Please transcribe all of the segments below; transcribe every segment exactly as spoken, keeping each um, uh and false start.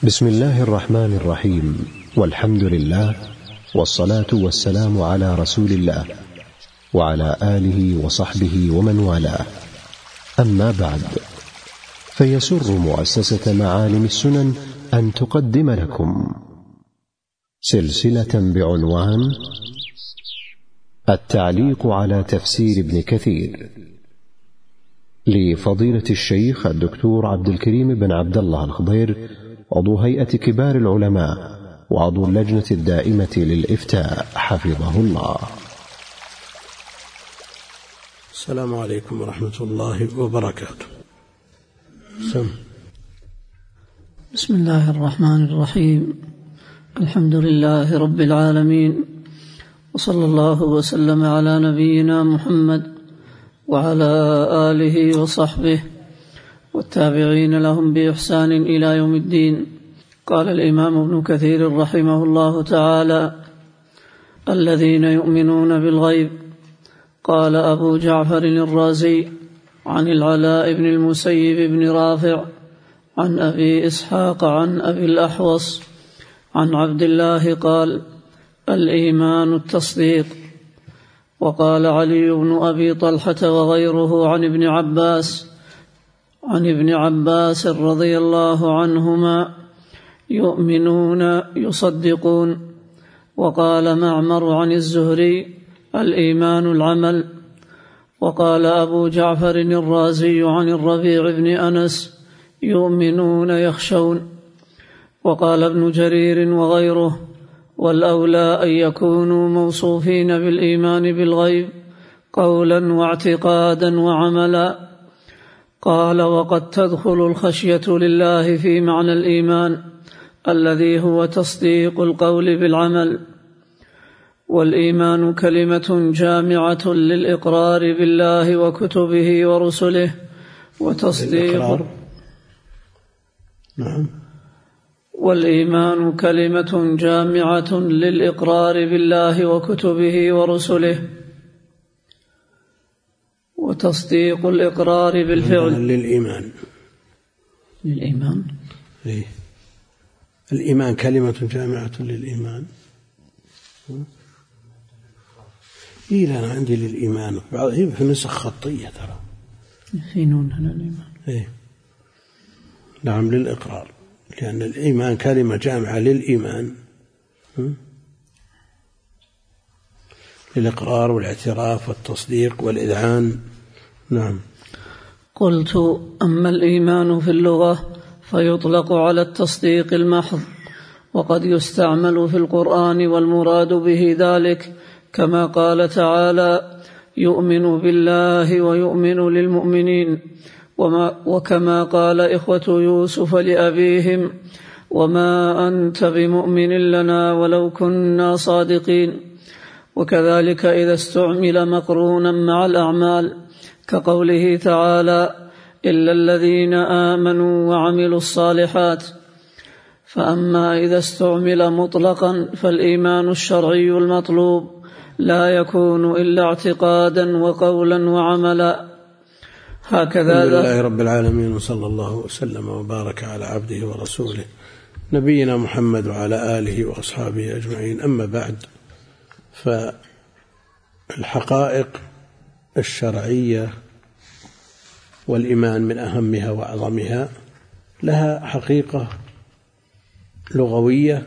بسم الله الرحمن الرحيم، والحمد لله، والصلاة والسلام على رسول الله وعلى آله وصحبه ومن والاه. أما بعد، فيسر مؤسسة معالم السنن أن تقدم لكم سلسلة بعنوان التعليق على تفسير ابن كثير لفضيلة الشيخ الدكتور عبد الكريم بن عبد الله الخضير، عضو هيئة كبار العلماء وعضو اللجنة الدائمة للإفتاء، حفظه الله. السلام عليكم ورحمة الله وبركاته. سم. بسم الله الرحمن الرحيم. الحمد لله رب العالمين، وصلى الله وسلم على نبينا محمد وعلى آله وصحبه والتابعين لهم بإحسان إلى يوم الدين. قال الإمام ابن كثير رحمه الله تعالى: الذين يؤمنون بالغيب. قال أبو جعفر الرازي عن العلاء بن المسيب بن رافع عن أبي إسحاق عن أبي الأحوص عن عبد الله قال: الإيمان التصديق. وقال علي بن أبي طلحة وغيره عن ابن عباس عن ابن عباس رضي الله عنهما: يؤمنون يصدقون. وقال معمر عن الزهري: الإيمان العمل. وقال أبو جعفر الرازي عن الربيع بن أنس: يؤمنون يخشون. وقال ابن جرير وغيره: والأولى أن يكونوا موصوفين بالإيمان بالغيب قولا واعتقادا وعملا. قال: وقد تدخل الخشية لله في معنى الإيمان الذي هو تصديق القول بالعمل. والإيمان كلمة جامعة للإقرار بالله وكتبه ورسله وتصديق نعم والإيمان كلمة جامعة للإقرار بالله وكتبه ورسله وتصديق الإقرار بالفعل. للإيمان للإيمان إيه؟ الإيمان كلمة جامعة للإيمان. إيه أنا عندي للإيمان هي في نسخ خطية ترى في نون هنا الإيمان. إيه نعم للإقرار، لأن الإيمان كلمة جامعة للإيمان، للإقرار والاعتراف والتصديق والإذعان. نعم. قلت: أما الإيمان في اللغة فيطلق على التصديق المحض، وقد يستعمل في القرآن والمراد به ذلك، كما قال تعالى: يؤمن بالله ويؤمن للمؤمنين. وما وكما قال إخوة يوسف لأبيهم: وما أنت بمؤمن لنا ولو كنا صادقين. وكذلك إذا استعمل مقرونا مع الأعمال، كقوله تعالى: إلا الذين آمنوا وعملوا الصالحات. فأما إذا استعمل مطلقا فالإيمان الشرعي المطلوب لا يكون إلا اعتقادا وقولا وعملا. هكذا. الحمد لله رب العالمين، وصلى الله وسلم وبارك على عبده ورسوله نبينا محمد وعلى آله وأصحابه أجمعين. أما بعد، فالحقائق الشرعية والإيمان من أهمها وأعظمها لها حقيقة لغوية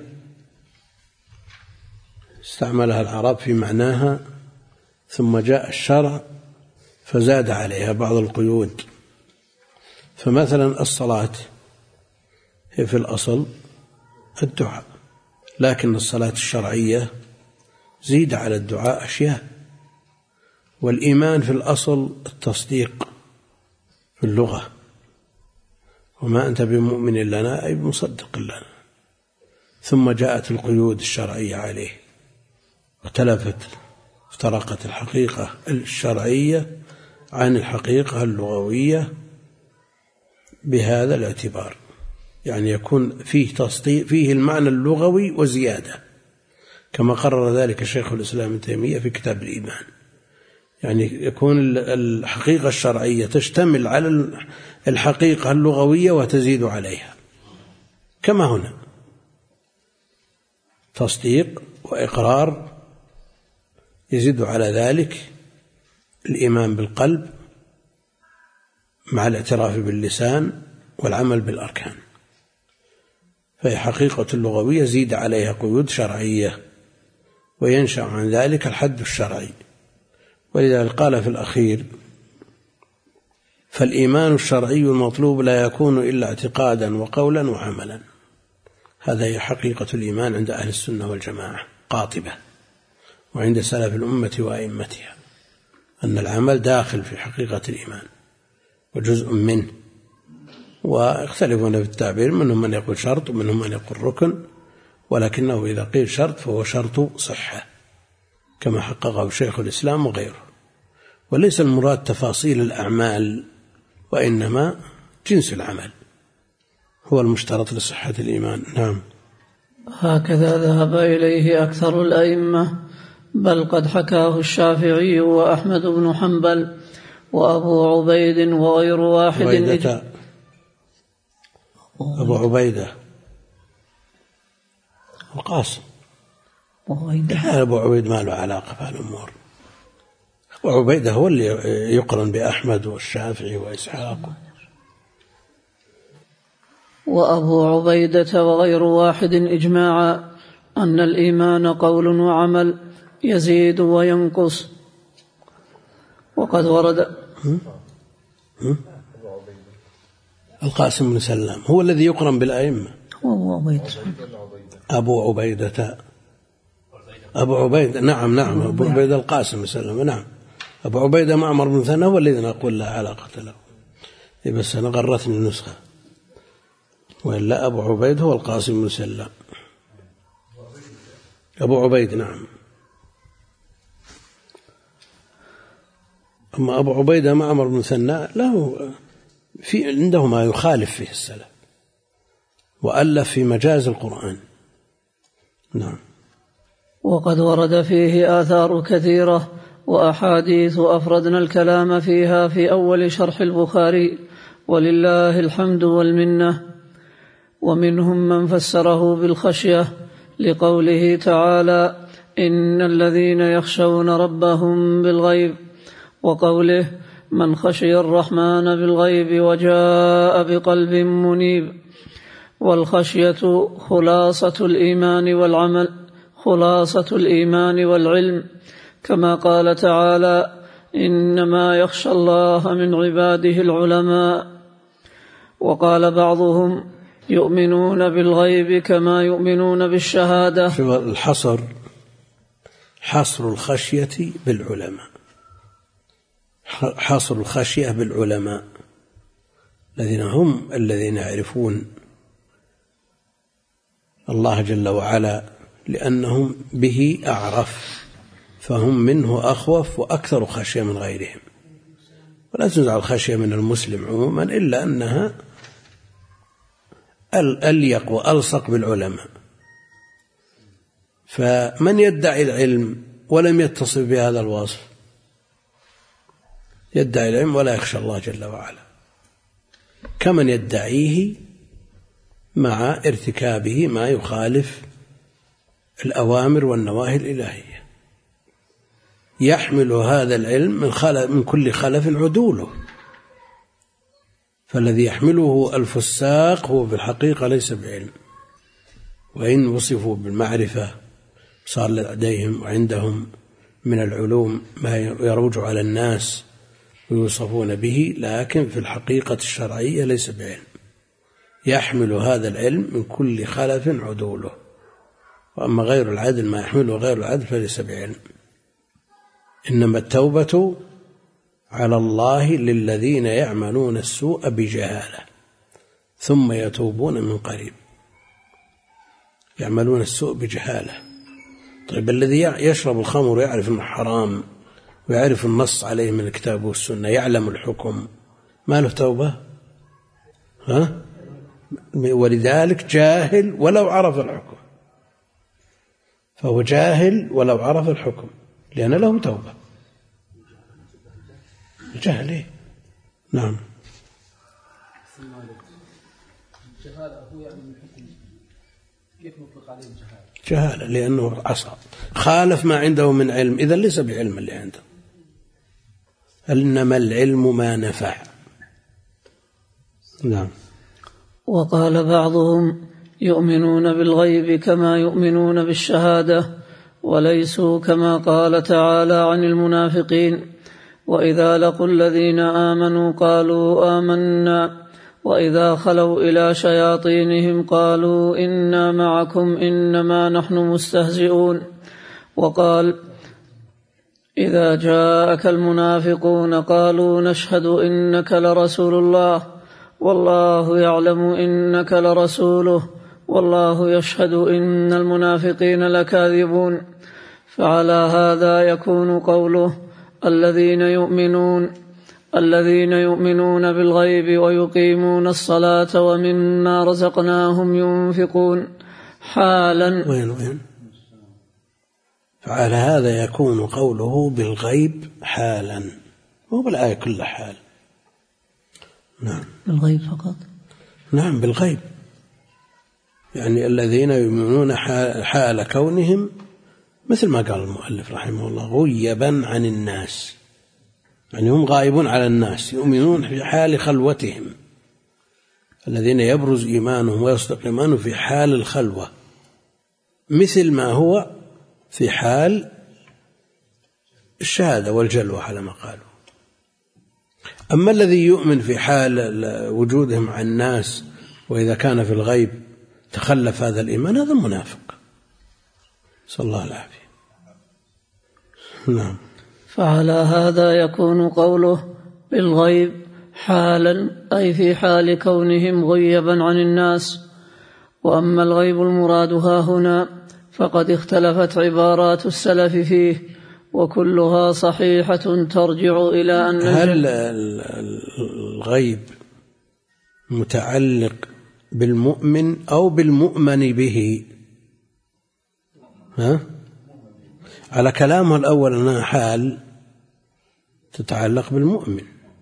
استعملها العرب في معناها، ثم جاء الشرع فزاد عليها بعض القيود. فمثلا الصلاة هي في الأصل الدعاء، لكن الصلاة الشرعية زيد على الدعاء أشياء. والإيمان في الأصل التصديق في اللغة، وما أنت بمؤمن لنا أي بمصدق لنا. ثم جاءت القيود الشرعية عليه وتلفت، افترقت الحقيقة الشرعية عن الحقيقة اللغوية بهذا الاعتبار، يعني يكون فيه تصديق، فيه المعنى اللغوي وزيادة، كما قرر ذلك شيخ الإسلام ابن تيمية في كتاب الإيمان. يعني يكون الحقيقة الشرعية تشتمل على الحقيقة اللغوية وتزيد عليها. كما هنا تصديق وإقرار، يزيد على ذلك الإيمان بالقلب مع الاعتراف باللسان والعمل بالأركان. فهي حقيقة لغوية زيد عليها قيود شرعية، وينشأ عن ذلك الحد الشرعي. ولذلك قال في الأخير: فالإيمان الشرعي المطلوب لا يكون إلا اعتقادا وقولا وعملا. هذا هي حقيقة الإيمان عند أهل السنة والجماعة قاطبة، وعند سلف الأمة وأئمتها، أن العمل داخل في حقيقة الإيمان وجزء منه. ويختلفون في التعبير، منهم من يقول شرط ومنهم من يقول ركن، ولكنه إذا قيل شرط فهو شرط صحة كما حققه شيخ الإسلام وغيره. وليس المراد تفاصيل الأعمال، وإنما جنس العمل هو المشترط لصحة الإيمان. نعم. هكذا ذهب إليه أكثر الأئمة، بل قد حكاه الشافعي وأحمد بن حنبل وأبو عبيد وغير واحد. عبيدة أبو عبيدة القاسم. أبو عبيد ما له علاقة في الأمور. أبو عبيدة هو اللي يقرن بأحمد والشافعي وإسحاق. وأبو عبيدة وغير واحد إجماعا أن الإيمان قول وعمل يزيد وينقص. وقد ورد هم؟ هم؟ القاسم بن سلام هو الذي يقرن بالأئمة. أبو عبيدة أبو عبيدة أبو عبيدة نعم نعم أبو عبيدة القاسم بن سلام. نعم. أبو عبيدة معمر بن ثنى هو الذي نقول لا علاقة له، بس أنا غرتني النسخة، وإلا أبو عبيد هو القاسم بن سلام. أبو عبيد نعم. أما أبو عبيدة معمر بن ثنى له في عنده ما يخالف فيه السلف، وألف في مجاز القرآن. نعم. وقد ورد فيه آثار كثيرة وأحاديث أفردنا الكلام فيها في أول شرح البخاري، ولله الحمد والمنة. ومنهم من فسره بالخشية لقوله تعالى: إن الذين يخشون ربهم بالغيب، وقوله: من خشي الرحمن بالغيب وجاء بقلب منيب. والخشية خلاصة الإيمان والعمل خلاصة الإيمان والعلم، كما قال تعالى: إنما يخشى الله من عباده العلماء. وقال بعضهم: يؤمنون بالغيب كما يؤمنون بالشهادة. الحصر حصر الخشية بالعلماء، حصر الخشية بالعلماء الذين هم الذين يعرفون الله جل وعلا، لأنهم به أعرف، فهم منه أخوف وأكثر خشية من غيرهم. ولا تنزع الخشية من المسلم عموما إلا أنها أليق وألصق بالعلماء. فمن يدعي العلم ولم يتصف بهذا الوصف يدعي العلم ولا يخشى الله جل وعلا، كمن يدعيه مع ارتكابه ما يخالف الأوامر والنواهي الإلهية. يحمل هذا العلم من, خلف من كل خلف عدوله، فالذي يحمله الفساق هو بالحقيقة ليس بعلم، وإن وصفوا بالمعرفة صار لديهم وعندهم من العلوم ما يروج على الناس ويوصفون به، لكن في الحقيقة الشرعية ليس بعلم. يحمل هذا العلم من كل خلف عدوله، وأما غير العدل ما يحمله غير العدل فليس بعلم. إنما التوبة على الله للذين يعملون السوء بجهالة ثم يتوبون من قريب. يعملون السوء بجهالة. طيب الذي يشرب الخمر ويعرف أنه حرام ويعرف النص عليه من الكتاب والسنة، يعلم الحكم، ما له توبة؟ ها؟ ولذلك جاهل ولو عرف الحكم، فهو جاهل ولو عرف الحكم لأن له توبة. جهله. نعم. الجهالة هو يعلم الحكم جهالة لأنه عصى خالف ما عنده من علم، إذا ليس بعلم اللي عنده. إنما العلم ما نفع. نعم. وقال بعضهم يؤمنون بالغيب كما يؤمنون بالشهادة، وليسوا كما قال تعالى عن المنافقين: وإذا لقوا الذين آمنوا قالوا آمنا وإذا خلوا إلى شياطينهم قالوا إنا معكم إنما نحن مستهزئون. وقال: إذا جاءك المنافقون قالوا نشهد إنك لرسول الله والله يعلم إنك لرسوله والله يشهد إن المنافقين لكاذبون. فعلى هذا يكون قوله الذين يؤمنون الذين يؤمنون بالغيب ويقيمون الصلاة ومما رزقناهم ينفقون حالا. وين وين فعلى هذا يكون قوله بالغيب حالا، مو بالآية كل حال. نعم. بالغيب فقط. نعم بالغيب، يعني الذين يؤمنون حال كونهم مثل ما قال المؤلف رحمه الله غيبا عن الناس، يعني هم غائبون على الناس، يؤمنون في حال خلوتهم. الذين يبرز إيمانهم ويصدق إيمانهم في حال الخلوة مثل ما هو في حال الشهادة والجلوة على ما قالوا. أما الذي يؤمن في حال وجودهم عن الناس وإذا كان في الغيب تخلف هذا الإيمان، هذا منافق، صلى الله العافية. نعم. فعلى هذا يكون قوله بالغيب حالا أي في حال كونهم غيبا عن الناس. وأما الغيب المراد ها هنا فقد اختلفت عبارات السلف فيه وكلها صحيحة ترجع إلى أن هل الغيب متعلق بالمؤمن أو بالمؤمن به؟ ها؟ على كلامه الأول أنها حال تتعلق بالمؤمن،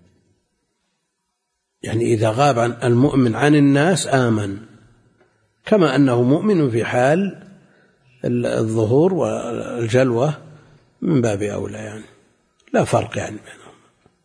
يعني إذا غاب عن المؤمن عن الناس آمن، كما أنه مؤمن في حال الظهور والجلوة من باب أولى، يعني لا فرق يعني بينهم.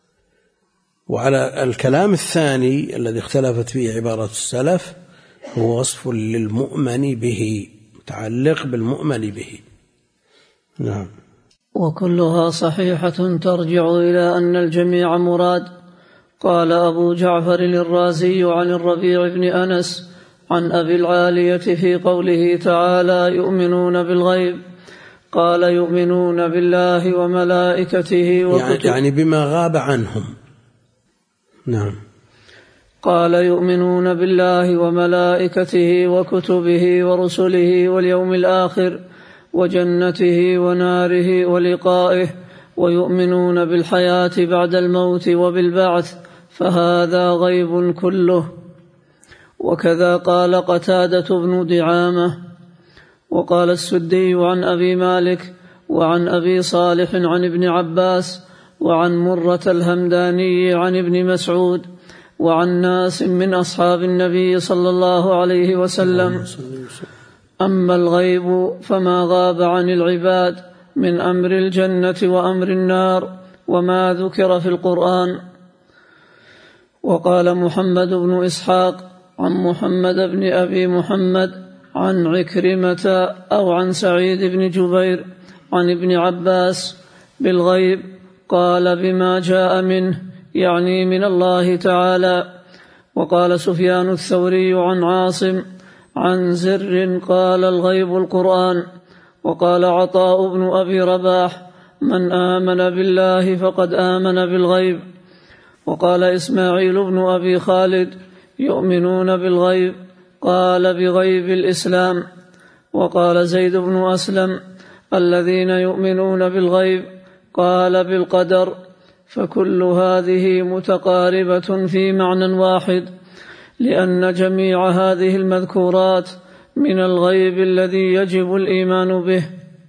وعلى الكلام الثاني الذي اختلفت فيه عبارة السلف هو وصف للمؤمن به، متعلق بالمؤمن به. نعم. وكلها صحيحة ترجع إلى أن الجميع مراد. قال أبو جعفر الرازي عن الربيع بن أنس عن أبي العالية في قوله تعالى يؤمنون بالغيب قال يؤمنون بالله وملائكته وكتبه، يعني بما غاب عنهم. نعم. قال يؤمنون بالله وملائكته وكتبه ورسله واليوم الآخر وجنته وناره ولقائه ويؤمنون بالحياة بعد الموت وبالبعث، فهذا غيب كله. وكذا قال قتادة بن دعامة. وقال السدي عن أبي مالك وعن أبي صالح عن ابن عباس وعن مرة الهمداني عن ابن مسعود وعن ناس من أصحاب النبي صلى الله عليه وسلم: أما الغيب فما غاب عن العباد من أمر الجنة وأمر النار وما ذكر في القرآن. وقال محمد بن إسحاق عن محمد بن أبي محمد عن عكرمة أو عن سعيد بن جبير عن ابن عباس بالغيب قال بما جاء منه، يعني من الله تعالى. وقال سفيان الثوري عن عاصم عن زر قال الغيب القرآن. وقال عطاء بن أبي رباح من آمن بالله فقد آمن بالغيب. وقال إسماعيل بن أبي خالد يؤمنون بالغيب قال بغيب الإسلام. وقال زيد بن أسلم الذين يؤمنون بالغيب قال بالقدر. فكل هذه متقاربة في معنى واحد، لأن جميع هذه المذكورات من الغيب الذي يجب الإيمان به.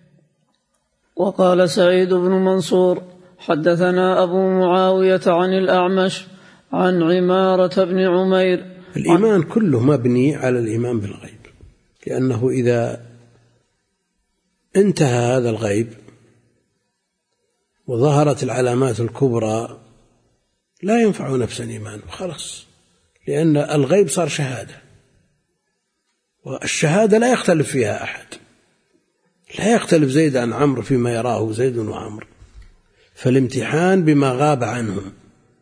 وقال سعيد بن منصور حدثنا أبو معاوية عن الأعمش عن عمارة بن عمير. الإيمان كله مبني على الإيمان بالغيب، لأنه إذا انتهى هذا الغيب وظهرت العلامات الكبرى لا ينفع نفسا إيمانه خلاص، لأن الغيب صار شهادة، والشهادة لا يختلف فيها أحد، لا يختلف زيد عن عمرو فيما يراه زيد وعمرو، فالامتحان بما غاب عنهم،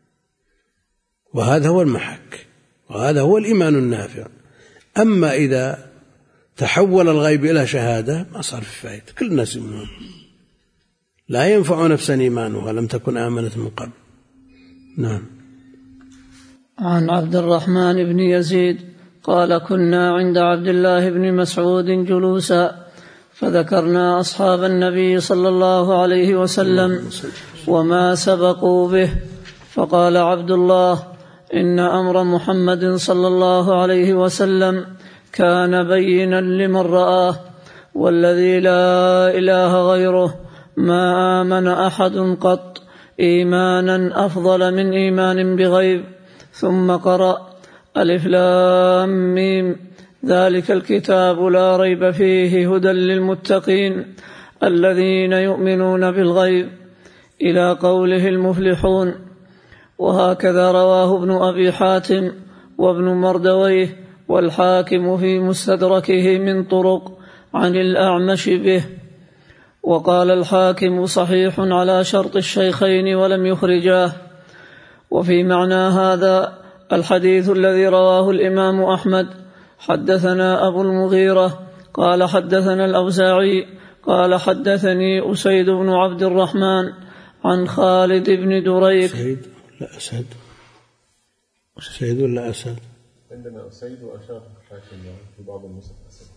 وهذا هو المحك، وهذا هو الإيمان النافع. أما إذا تحول الغيب إلى شهادة ما صار في فائدة، كل الناس يؤمنون، لا ينفع نفسا إيمانها لم تكن آمنت من قبل. نعم. عن عبد الرحمن بن يزيد قال كنا عند عبد الله بن مسعود جلوسا فذكرنا أصحاب النبي صلى الله عليه وسلم وما سبقوا به، فقال عبد الله إن أمر محمد صلى الله عليه وسلم كان بينا لمن رآه، والذي لا إله غيره ما آمن أحد قط إيمانا أفضل من إيمان بغيب. ثم قرأ ألف لام ميم ذلك الكتاب لا ريب فيه هدى للمتقين الذين يؤمنون بالغيب إلى قوله المفلحون. وهكذا رواه ابن أبي حاتم وابن مردويه والحاكم في مستدركه من طرق عن الأعمش به. وقال الحاكم صحيح على شرط الشيخين ولم يخرجاه. وفي معنى هذا الحديث الذي رواه الإمام أحمد حدثنا أبو المغيرة قال حدثنا الأوزاعي قال حدثني أسيد بن عبد الرحمن عن خالد بن دريك. أسيد لا أسد، أسيد ولا أسد؟ عندنا أسيد وأشار الحاكم في بعض النسخ أسد.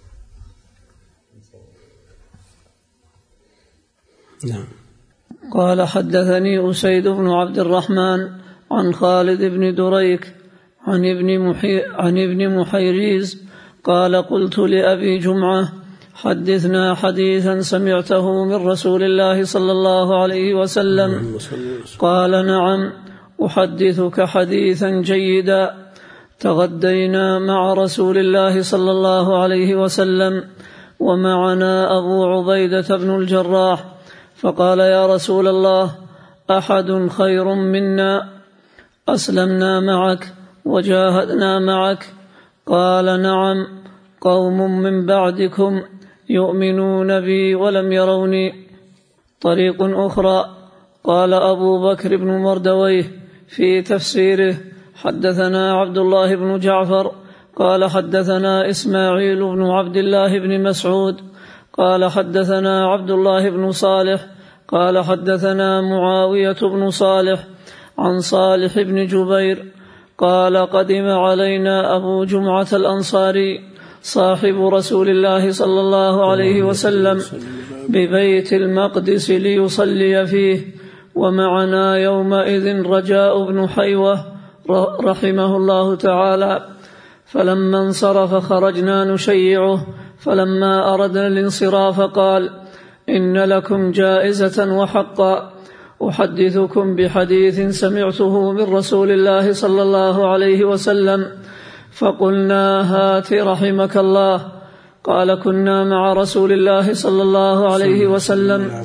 نعم. قال حدثني أسيد بن عبد الرحمن عن خالد بن دريك عن ابن محي عن ابن محيريز قال قلت لأبي جمعة حدثنا حديثا سمعته من رسول الله صلى الله عليه وسلم. قال نعم أحدثك حديثا جيدا. تغدينا مع رسول الله صلى الله عليه وسلم ومعنا أبو عبيدة بن الجراح، فقال يا رسول الله أحد خير منا أسلمنا معك وجاهدنا معك؟ قال نعم قوم من بعدكم يؤمنون بي ولم يروني. طريق أخرى قال أبو بكر بن مردويه في تفسيره حدثنا عبد الله بن جعفر قال حدثنا إسماعيل بن عبد الله بن مسعود قال حدثنا عبد الله بن صالح قال حدثنا معاوية بن صالح عن صالح بن جبير قال قدم علينا أبو جمعة الأنصاري صاحب رسول الله صلى الله عليه وسلم ببيت المقدس ليصلي فيه، ومعنا يومئذ رجاء بن حيوة رحمه الله تعالى، فلما انصرف خرجنا نشيعه، فلما أردنا الانصراف قال إن لكم جائزة وحقا أحدثكم بحديث سمعته من رسول الله صلى الله عليه وسلم. فقلنا هات رحمك الله. قال كنا مع رسول الله صلى الله عليه وسلم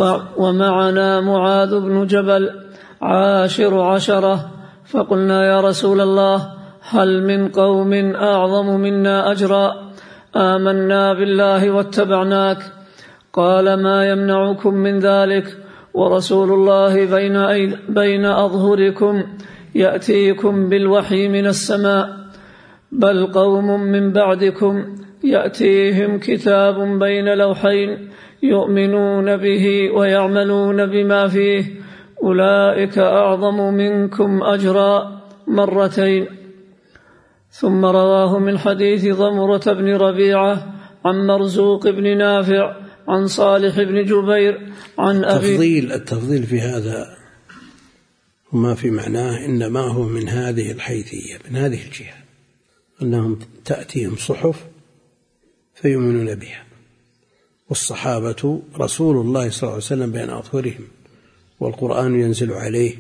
ومعنا معاذ بن جبل عاشر عشرة، فقلنا يا رسول الله هل من قوم أعظم منا أجرا آمنا بالله واتبعناك؟ قال ما يمنعكم من ذلك ورسول الله بين, بين أظهركم يأتيكم بالوحي من السماء، بل قوم من بعدكم يأتيهم كتاب بين لوحين يؤمنون به ويعملون بما فيه، أولئك أعظم منكم أجرا مرتين. ثم رواه من حديث ضمرة بن ربيعة عن مرزوق بن نافع عن صالح بن جبير عن أبي. التفضيل التفضيل في هذا وما في معناه إنما هو من هذه الحيثية، من هذه الجهة، أنهم تأتيهم صحف فيؤمنون بها، والصحابة رسول الله صلى الله عليه وسلم بين أظهرهم، والقرآن ينزل عليه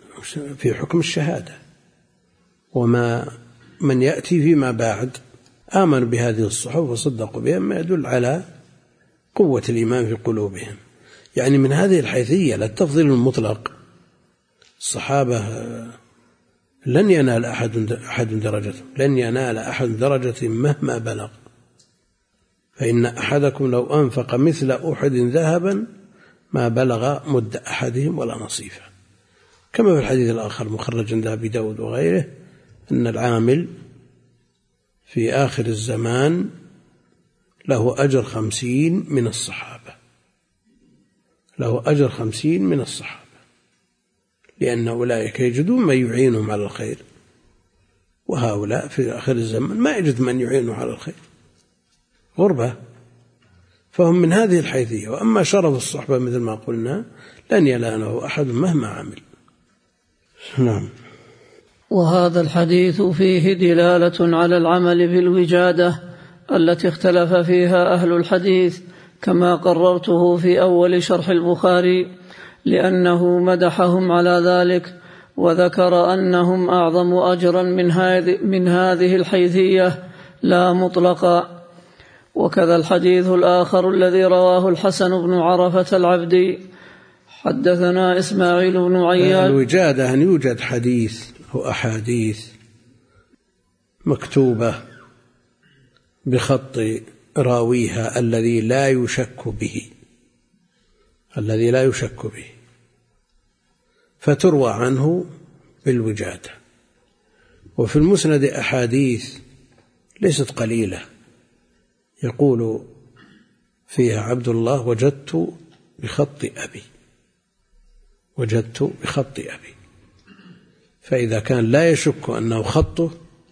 في حكم الشهادة. وما من يأتي فيما بعد آمنوا بهذه الصحف وصدقوا بها، ما يدل على قوة الإيمان في قلوبهم. يعني من هذه الحيثية لا التفضيل المطلق، الصحابة لن ينال أحد أحد درجته، لن ينال أحد درجة مهما بلغ، فإن أحدكم لو أنفق مثل أحد ذهبا ما بلغ مد أحدهم ولا نصيفه، كما في الحديث الآخر مخرج عند أبي داود وغيره أن العامل في آخر الزمان له أجر خمسين من الصحابة، له أجر خمسين من الصحابة، لأن أولئك يجدون من يعينهم على الخير، وهؤلاء في آخر الزمان ما يجد من يعينهم على الخير، غربة. فهم من هذه الحيثية. وأما شرف الصحبة مثل ما قلنا لن يناله أحد مهما عمل. نعم. وهذا الحديث فيه دلالة على العمل بالوجادة التي اختلف فيها أهل الحديث، كما قررته في أول شرح البخاري، لأنه مدحهم على ذلك وذكر أنهم أعظم أجرا من هذه من هذه الحيثية لا مطلقا. وكذا الحديث الآخر الذي رواه الحسن بن عرفة العبدي حدثنا إسماعيل بن عياش. الوجادة أن يوجد حديث أو أحاديث مكتوبة بخط راويها الذي لا يشك به، الذي لا يشك به، فتروى عنه بالوجادة. وفي المسند أحاديث ليست قليلة يقول فيها عبد الله وجدت بخط أبي، وجدت بخط أبي، فإذا كان لا يشك أنه خطه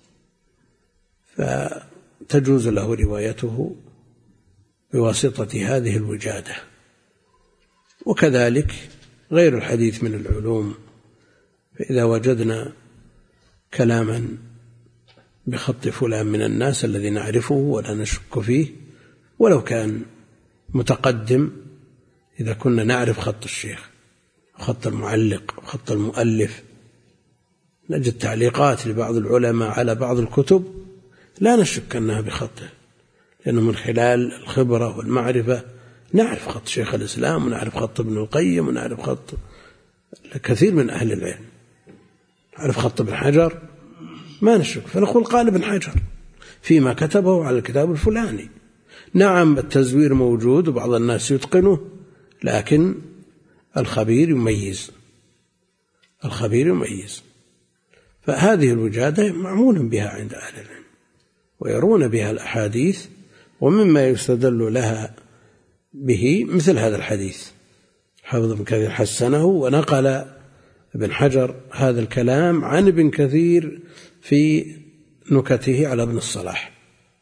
فتجوز له روايته بواسطة هذه الوجادة. وكذلك غير الحديث من العلوم، فإذا وجدنا كلاما بخط فلان من الناس الذي نعرفه ولا نشك فيه، ولو كان متقدم، إذا كنا نعرف خط الشيخ وخط المعلق وخط المؤلف، نجد تعليقات لبعض العلماء على بعض الكتب لا نشك أنها بخطه، لأنه من خلال الخبرة والمعرفة نعرف خط شيخ الإسلام ونعرف خط ابن القيم ونعرف خط كثير من أهل العلم، نعرف خط ابن حجر ما نشك، فنقول قال ابن حجر فيما كتبه على الكتاب الفلاني. نعم التزوير موجود وبعض الناس يتقنه، لكن الخبير يميز، الخبير يميز. فهذه الوجادة معمول بها عند أهل العلم ويرون بها الأحاديث، ومما يستدل لها به مثل هذا الحديث. حافظ ابن كثير حسنه، ونقل ابن حجر هذا الكلام عن ابن كثير في نكته على ابن الصلاح.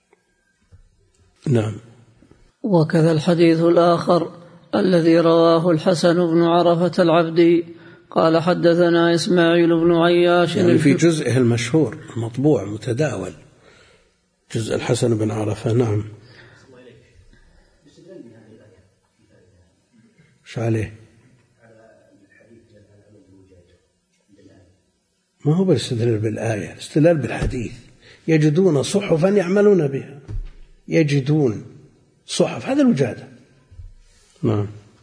نعم. وكذا الحديث الآخر الذي رواه الحسن بن عرفة العبدي قال حدثنا إسماعيل بن عياش، يعني في جزئه المشهور المطبوع متداول، جزء الحسن بن عرفة. نعم. ايش عليه؟ ما هو بالاستدلال بالآية، الاستدلال بالحديث. يجدون صحفا يعملون بها، يجدون صحف، هذا الوجادة. نعم.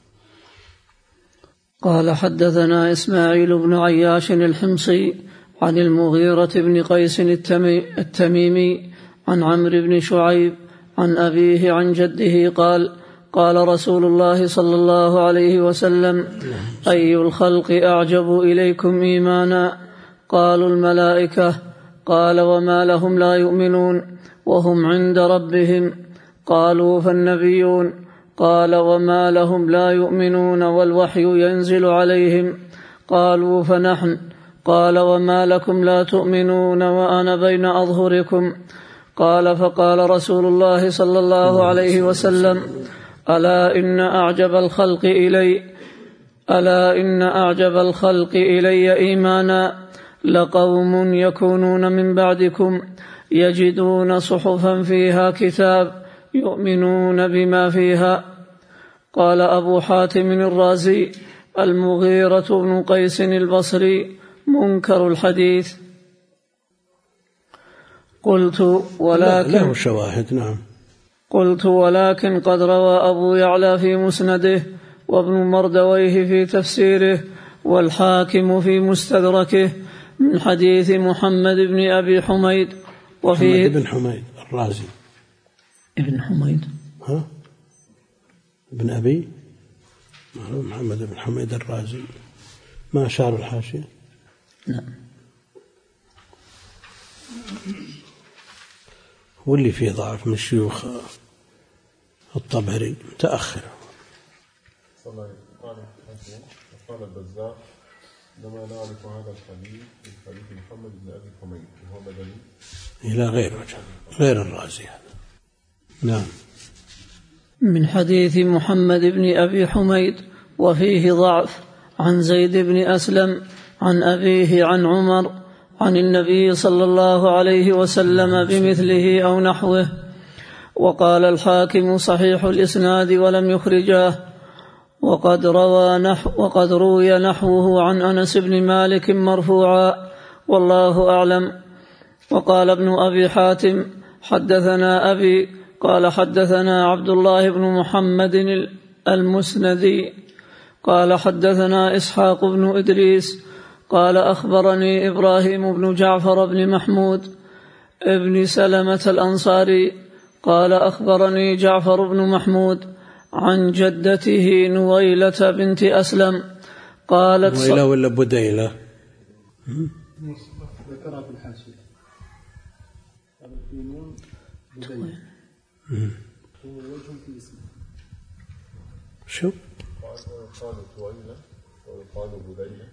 قال حدثنا إسماعيل بن عياش الحمصي عن المغيرة بن قيس التميمي عن عمرو بن شعيب عن أبيه عن جده قال قال رسول الله صلى الله عليه وسلم: أي الخلق أعجب إليكم إيمانا؟ قالوا الملائكة. قال وما لهم لا يؤمنون وهم عند ربهم؟ قالوا فالنبيون. قال وما لهم لا يؤمنون والوحي ينزل عليهم؟ قالوا فنحن. قال وما لكم لا تؤمنون وأنا بين أظهركم؟ قال فقال رسول الله صلى الله عليه وسلم: ألا إن أعجب الخلق إلي ألا إن أعجب الخلق إلي إيمانا لقوم يكونون من بعدكم يجدون صحفا فيها كتاب يؤمنون بما فيها. قال أبو حاتم الرازي: المغيرة بن قيس البصري منكر الحديث. قلت ولكن له شواهد. نعم. قلت ولكن قد روى أبو يعلى في مسنده وابن مردويه في تفسيره والحاكم في مستدركه من حديث محمد بن أبي حميد وفيه محمد بن حميد الرازي. ابن حميد ها ابن أبي محمد بن حميد الرازي ما أشار الحاشية. نعم. واللي فيه ضعف من شيوخ الطبري متأخر. قال البزار لما نعرف هذا الحديث من حديث محمد بن أبي حميد وهو مدني إلى غير وجه غير الرازي هذا. نعم. من حديث محمد بن أبي حميد وفيه ضعف عن زيد بن أسلم عن أبيه عن عمر عن النبي صلى الله عليه وسلم بمثله أو نحوه. وقال الحاكم صحيح الإسناد ولم يخرجاه. وقد روى نحو وقد روي نحوه عن أنس بن مالك مرفوعا والله أعلم. وقال ابن أبي حاتم حدثنا أبي قال حدثنا عبد الله بن محمد المسندي قال حدثنا إسحاق بن إدريس قال أخبرني إبراهيم بن جعفر بن محمود ابن سلمة الأنصاري قال أخبرني جعفر بن محمود عن جدته نويلة بنت أسلم قالت نويلة ولا بديلة؟ ذكرها في الحاشية. بديلة هو وجه في اسمه. شو؟ قالوا نويلة وقالوا بديلة.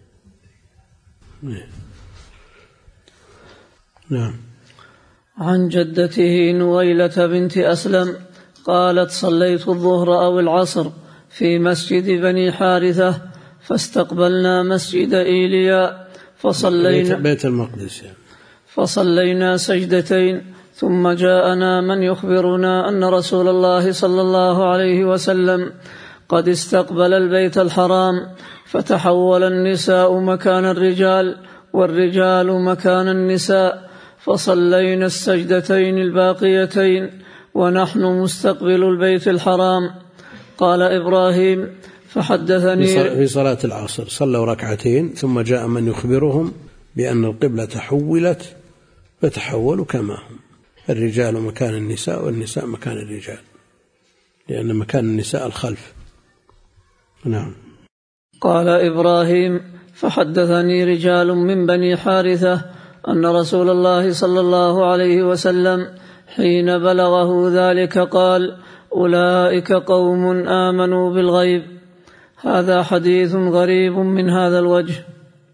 نعم. عن جدته نويلة بنت أسلم قالت صليت الظهر أو العصر في مسجد بني حارثة فاستقبلنا مسجد إيليا فصلينا بيت المقدس فصلينا سجدتين ثم جاءنا من يخبرنا أن رسول الله صلى الله عليه وسلم قد استقبل البيت الحرام فتحول النساء مكان الرجال والرجال مكان النساء فصلينا السجدتين الباقيتين ونحن مستقبل البيت الحرام. قال إبراهيم فحدثني في صلاة العصر صلوا ركعتين ثم جاء من يخبرهم بأن القبلة تحولت فتحولوا كما هم، الرجال مكان النساء والنساء مكان الرجال، لأن مكان النساء الخلف. نعم. قال إبراهيم فحدثني رجال من بني حارثة أن رسول الله صلى الله عليه وسلم حين بلغه ذلك قال أولئك قوم آمنوا بالغيب. هذا حديث غريب من هذا الوجه.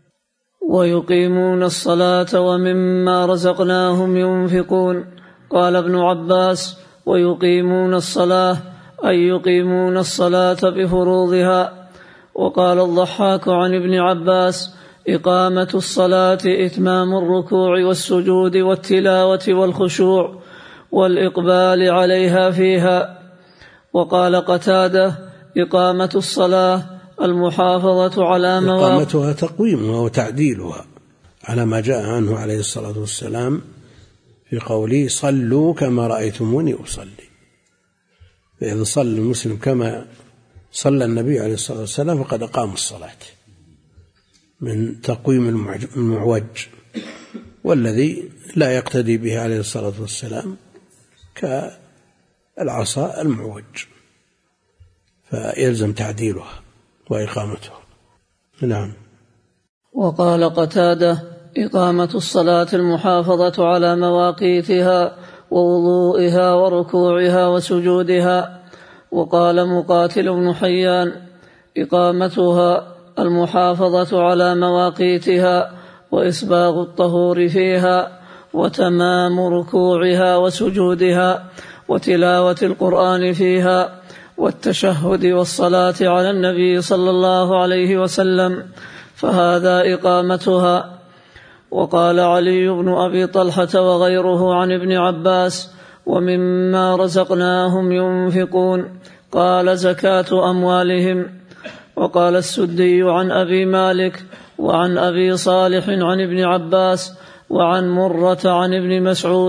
ويقيمون الصلاة ومما رزقناهم ينفقون. قال ابن عباس ويقيمون الصلاة أي يقيمون الصلاة بفروضها. وقال الضحاك عن ابن عباس إقامة الصلاة إتمام الركوع والسجود والتلاوة والخشوع والإقبال عليها فيها. وقال قتادة إقامة الصلاة المحافظة على مواقع إقامتها تقويمها وتعديلها على ما جاء عنه عليه الصلاة والسلام في قوله صلوا كما رأيتموني أصلي. فإذا صلى المسلم كما صلى النبي عليه الصلاة والسلام فقد أقام الصلاة من تقويم المعوج، والذي لا يقتدي به عليه الصلاة والسلام كالعصا المعوج، فيلزم تعديلها وإقامتها. نعم. وقال قتادة إقامة الصلاة المحافظة على مواقيتها ووضوئها وركوعها وسجودها. وقال مقاتل بن حيان إقامتها المحافظة على مواقيتها وإسباغ الطهور فيها وتمام ركوعها وسجودها وتلاوة القرآن فيها والتشهد والصلاة على النبي صلى الله عليه وسلم، فهذا إقامتها. وقال علي بن أبي طلحة وغيره عن ابن عباس ومما رزقناهم ينفقون، قال زكاة أموالهم. وقال السدي عن أبي مالك وعن أبي صالح عن ابن عباس وعن مرة عن ابن مسعود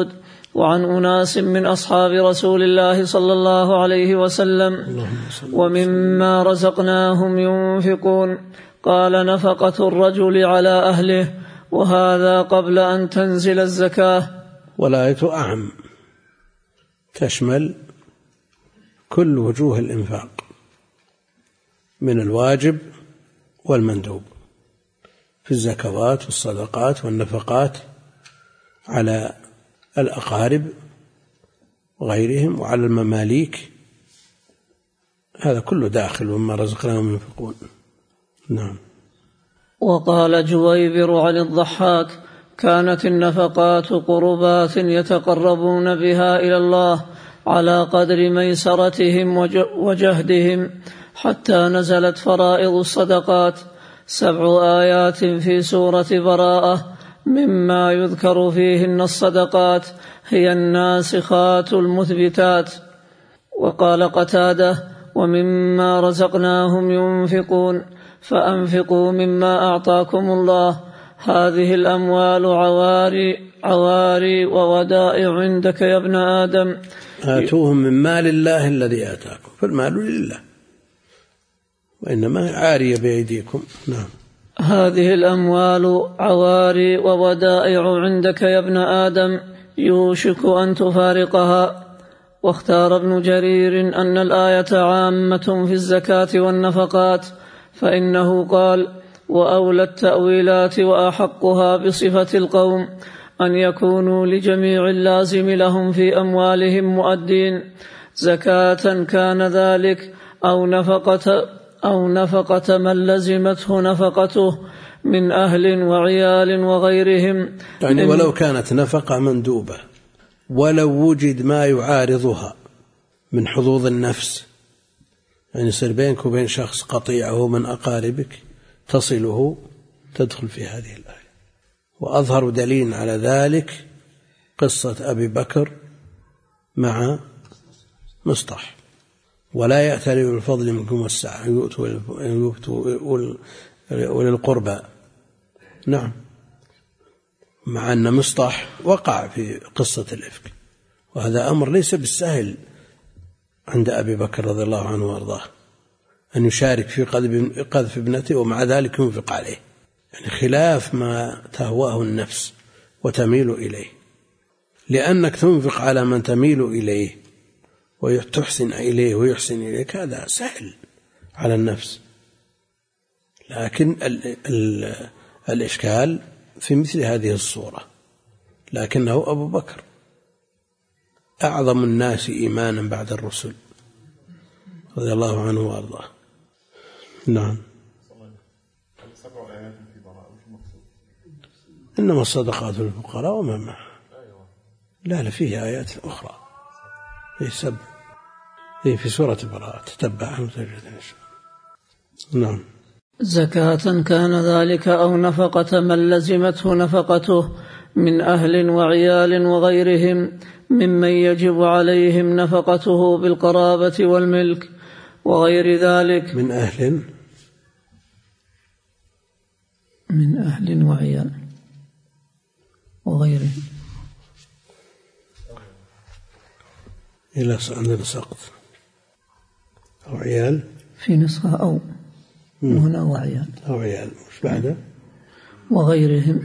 وعن أناس من أصحاب رسول الله صلى الله عليه وسلم ومما رزقناهم ينفقون. قال نفقة الرجل على أهله، وهذا قبل أن تنزل الزكاة. والآية أعم، تشمل كل وجوه الإنفاق من الواجب والمندوب في الزكوات والصدقات والنفقات على الأقارب وغيرهم وعلى المماليك، هذا كله داخل مما رزقناهم ينفقون. نعم. وقال جويبر عن الضحاك: كانت النفقات قربات يتقربون بها إلى الله على قدر ميسرتهم وجهدهم، حتى نزلت فرائض الصدقات، سبع آيات في سورة براءة، مما يذكر فيهن الصدقات هي الناسخات المثبتات. وقال قتادة: ومما رزقناهم ينفقون، فأنفقوا مما أعطاكم الله، هذه الأموال عواري عواري وودائع عندك يا ابن آدم، آتوهم من مال الله الذي آتاكم، فالمال لله وإنما عارية بأيديكم. نعم. هذه الأموال عواري وودائع عندك يا ابن آدم، يوشك أن تفارقها. واختار ابن جرير أن الآية عامة في الزكاة والنفقات، فإنه قال: وأولى التأويلات وأحقها بصفة القوم أن يكونوا لجميع اللازم لهم في أموالهم مؤدين، زكاة كان ذلك أو نفقة أو نفقة من لزمته نفقته من أهل وعيال وغيرهم. يعني ولو كانت نفقة مندوبة، ولو وجد ما يعارضها من حظوظ النفس، يعني يصير بينك وبين شخص قطيعه من أقاربك تصله، تدخل في هذه الآية. وأظهر دليل على ذلك قصة أبي بكر مع مصطح: ولا يأتل بالفضل منكم والسعة يؤتوا أولي القربى. نعم. مع أن مصطح وقع في قصة الإفك، وهذا أمر ليس بالسهل عند أبي بكر رضي الله عنه وارضاه، أن يشارك في قذف ابنته ومع ذلك ينفق عليه، يعني خلاف ما تهواه النفس وتميل إليه. لأنك تنفق على من تميل إليه وتحسن إليه ويحسن إليك، هذا سهل على النفس. لكن ال ال الإشكال في مثل هذه الصورة، لكنه أبو بكر أعظم الناس إيمانا بعد الرسل رضي الله عنه وأرضاه. نعم. إنما الصدقات للفقراء وما معه. لا لا، فيه آيات أخرى، فيه سبع، فيه في سورة براءة، تتبعها وتجد إن شاء الله. نعم. زكاة كان ذلك أو نفقة من لزمته نفقته من أهل وعيال وغيرهم ممن يجب عليهم نفقته بالقرابة والملك وغير ذلك. من أهل من أهل وعيال وغيرهم. إلى عندنا سقط أو عيال، في نسخة أو هنا وعيال أو عيال، مش بعده وغيرهم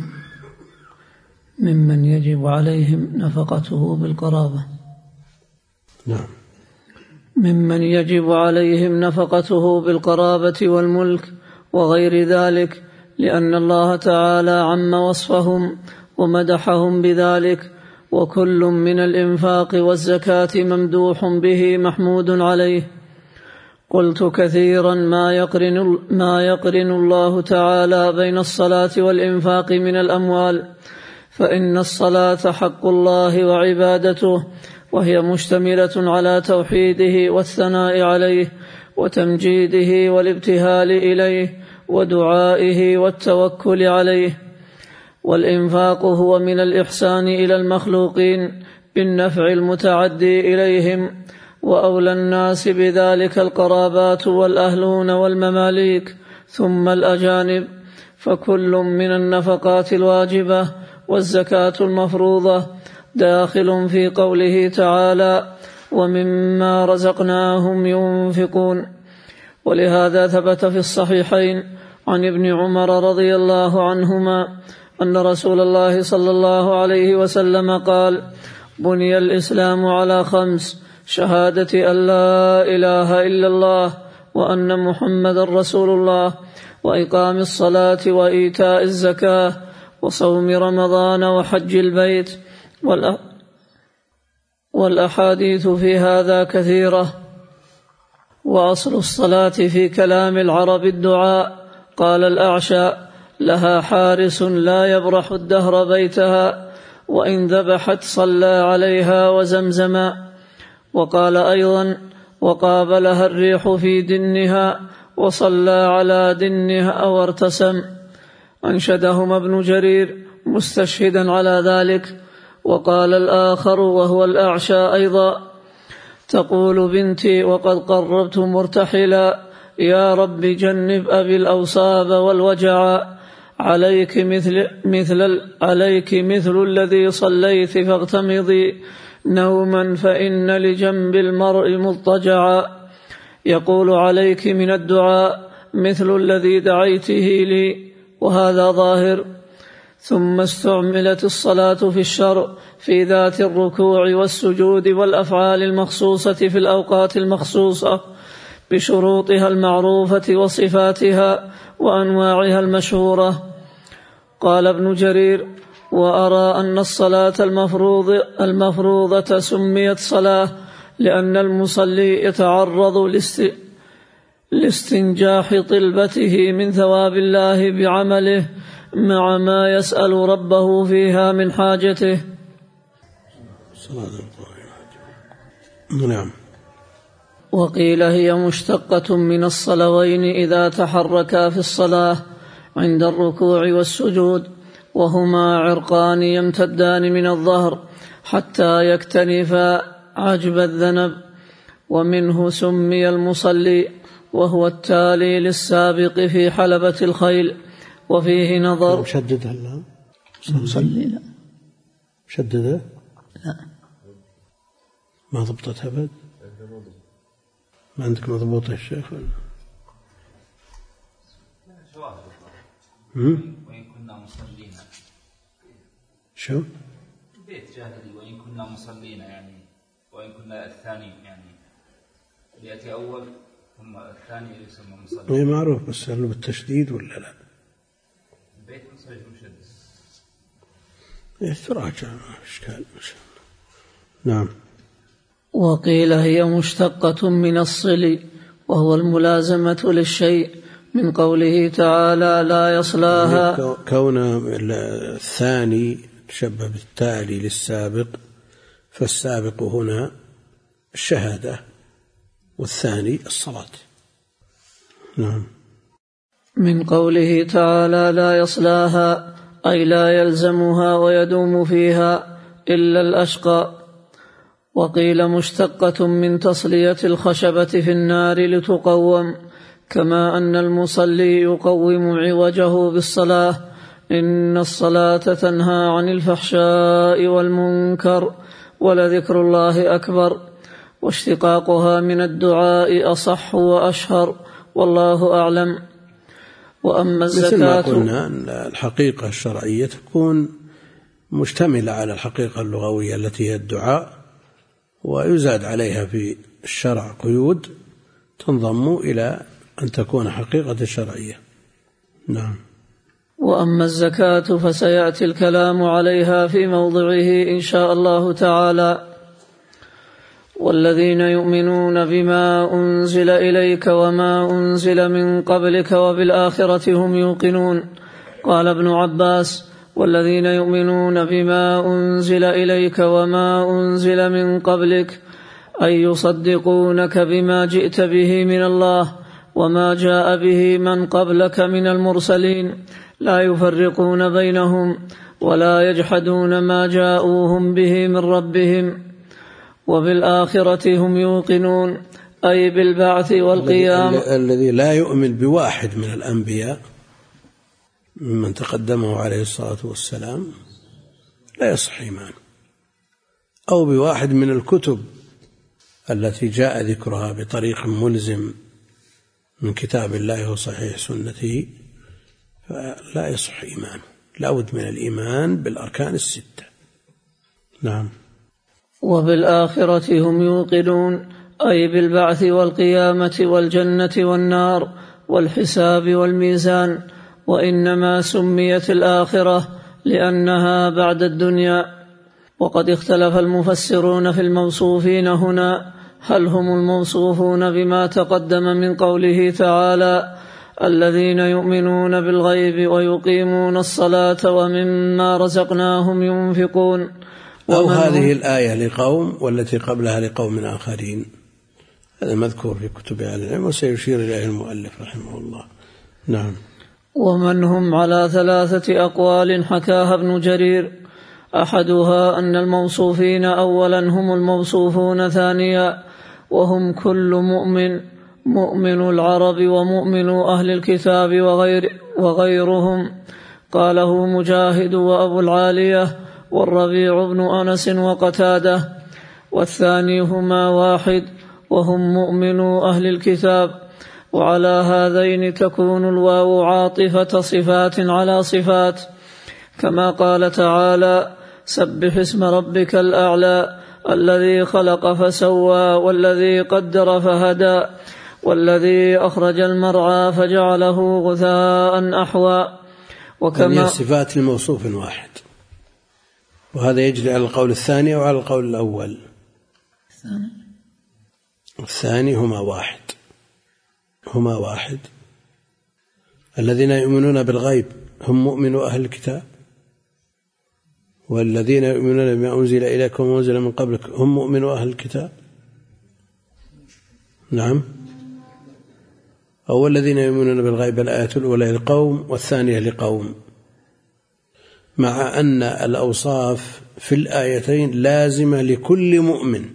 ممن يجب عليهم نفقته بالقرابة. نعم. ممن يجب عليهم نفقته بالقرابة والملك وغير ذلك، لأن الله تعالى عم وصفهم ومدحهم بذلك، وكل من الإنفاق والزكاة ممدوح به محمود عليه. قلت كثيرا ما يقرن, ما يقرن الله تعالى بين الصلاة والإنفاق من الأموال، فإن الصلاة حق الله وعبادته، وهي مشتملة على توحيده والثناء عليه وتمجيده والابتهال إليه ودعائه والتوكل عليه. والإنفاق هو من الإحسان إلى المخلوقين بالنفع المتعدي إليهم، وأولى الناس بذلك القرابات والأهلون والمماليك ثم الأجانب، فكل من النفقات الواجبة والزكاة المفروضة داخل في قوله تعالى ومما رزقناهم ينفقون. ولهذا ثبت في الصحيحين عن ابن عمر رضي الله عنهما أن رسول الله صلى الله عليه وسلم قال بني الإسلام على خمس: شهادة أن لا إله إلا الله وأن محمد رسول الله، وإقام الصلاة وإيتاء الزكاة وصوم رمضان وحج البيت. والأحاديث في هذا كثيرة. وأصل الصلاة في كلام العرب الدعاء. قال الأعشى لها حارس لا يبرح الدهر بيتها، وإن ذبحت صلى عليها وزمزما. وقال أيضا وقابلها الريح في دنها وصلى على دنها وارتسم. أنشدهما ابن جرير مستشهدا على ذلك. وقال الآخر وهو الأعشى أيضا تقول بنتي وقد قربت مرتحلا يا رب جنب أبي الأوصاب والوجع، عليك مثل, مثل, عليك مثل الذي صليت فاغتمضي نوما فإن لجنب المرء مضطجعا. يقول عليك من الدعاء مثل الذي دعيته لي، وهذا ظاهر. ثم استعملت الصلاة في الشرع في ذات الركوع والسجود والأفعال المخصوصة في الأوقات المخصوصة بشروطها المعروفة وصفاتها وأنواعها المشهورة. قال ابن جرير وأرى أن الصلاة المفروض المفروضة سميت صلاة لأن المصلي يتعرض لاستنجاح طلبته من ثواب الله بعمله مع ما يسأل ربه فيها من حاجته. نعم. وقيل هي مشتقة من الصلوين إذا تحركا في الصلاة عند الركوع والسجود، وهما عرقان يمتدان من الظهر حتى يكتنفا عجب الذنب، ومنه سمي المصلي، وهو التالي للسابق في حلبة الخيل. وفيه نظر. مشدد هلا مصلي لا مشددة لا ما ضبطتها بعد. ما عندك مضبوطة يا شيخ؟ وإن كنا مصلين. شو؟ بيت جاهلي وإن كنا مصلين، يعني وإن كنا الثاني يعني يأتي أول ثم الثاني يسمى مصلي. هي معروف، بس هل بالتشديد ولا لا؟ بيت مصلي مشدد. إيه تراجع إشكال. نعم. وقيل هي مشتقة من الصل، وهو الملازمة للشيء، من قوله تعالى لا يصلاها. كون الثاني تشبه بالتالي للسابق، فالسابق هنا الشهادة والثاني الصلاة. نعم. من قوله تعالى لا يصلاها أي لا يلزمها ويدوم فيها إلا الأشقى. وقيل مشتقة من تصلية الخشبة في النار لتقوم، كما أن المصلي يقوم عوجه بالصلاة. إن الصلاة تنهى عن الفحشاء والمنكر ولذكر الله أكبر. واشتقاقها من الدعاء أصح وأشهر، والله أعلم. وأما الزكاة، مثل ما قلنا أن الحقيقة الشرعية تكون مشتملة على الحقيقة اللغوية التي هي الدعاء، ويزاد عليها في الشرع قيود تنضم إلى أن تكون حقيقة شرعية. نعم. وأما الزكاة فسيأتي الكلام عليها في موضعه إن شاء الله تعالى. والذين يؤمنون بما أنزل إليك وما أنزل من قبلك وبالآخرة هم يوقنون. قال ابن عباس والذين يؤمنون بما أنزل إليك وما أنزل من قبلك أي يصدقونك بما جئت به من الله وما جاء به من قبلك من المرسلين، لا يفرقون بينهم ولا يجحدون ما جاءوهم به من ربهم. وبالآخرة هم يوقنون أي بالبعث والقيام. الذي لا يؤمن بواحد من الأنبياء ممن تقدمه عليه الصلاة والسلام لا يصح إيمانه. أو بواحد من الكتب التي جاء ذكرها بطريق ملزم من كتاب الله وصحيح سنته فلا يصح إيمانه، لا بد من الإيمان بالأركان الستة. نعم. وبالآخرة هم يوقنون، أي بالبعث والقيامة والجنة والنار والحساب والميزان، وإنما سميت الآخرة لأنها بعد الدنيا. وقد اختلف المفسرون في الموصوفين هنا، هل هم الموصوفون بما تقدم من قوله تعالى الذين يؤمنون بالغيب ويقيمون الصلاة ومما رزقناهم ينفقون، أو هذه الآية لقوم والتي قبلها لقوم آخرين. هذا مذكور في كتب أهل العلم وسيشير إليه المؤلف رحمه الله. نعم. ومن هم على ثلاثة أقوال حكاها ابن جرير، أحدها أن الموصوفين أولا هم الموصوفون ثانيا، وهم كل مؤمن، مؤمن العرب ومؤمن أهل الكتاب وغير وغيرهم. قاله مجاهد وأبو العالية والربيع بن أنس وقتاده. والثاني هما واحد وهم مؤمنو أهل الكتاب. وعلى هذين تكون الواو عاطفة صفات على صفات، كما قال تعالى سبح اسم ربك الأعلى الذي خلق فسوى والذي قدر فهدى والذي أخرج المرعى فجعله غثاء أحوى. وكما صفات الموصوف واحد، وهذا يجري على القول الثاني وعلى القول الأول. الثاني هما واحد هما واحد الذين يؤمنون بالغيب هم مؤمنو أهل الكتاب، والذين يؤمنون بما أنزل إليكم وأنزل من قبلك هم مؤمنو أهل الكتاب. نعم. أو الذين يؤمنون بالغيب الآية الأولى لقوم والثانية لقوم، مع أن الأوصاف في الآيتين لازمة لكل مؤمن،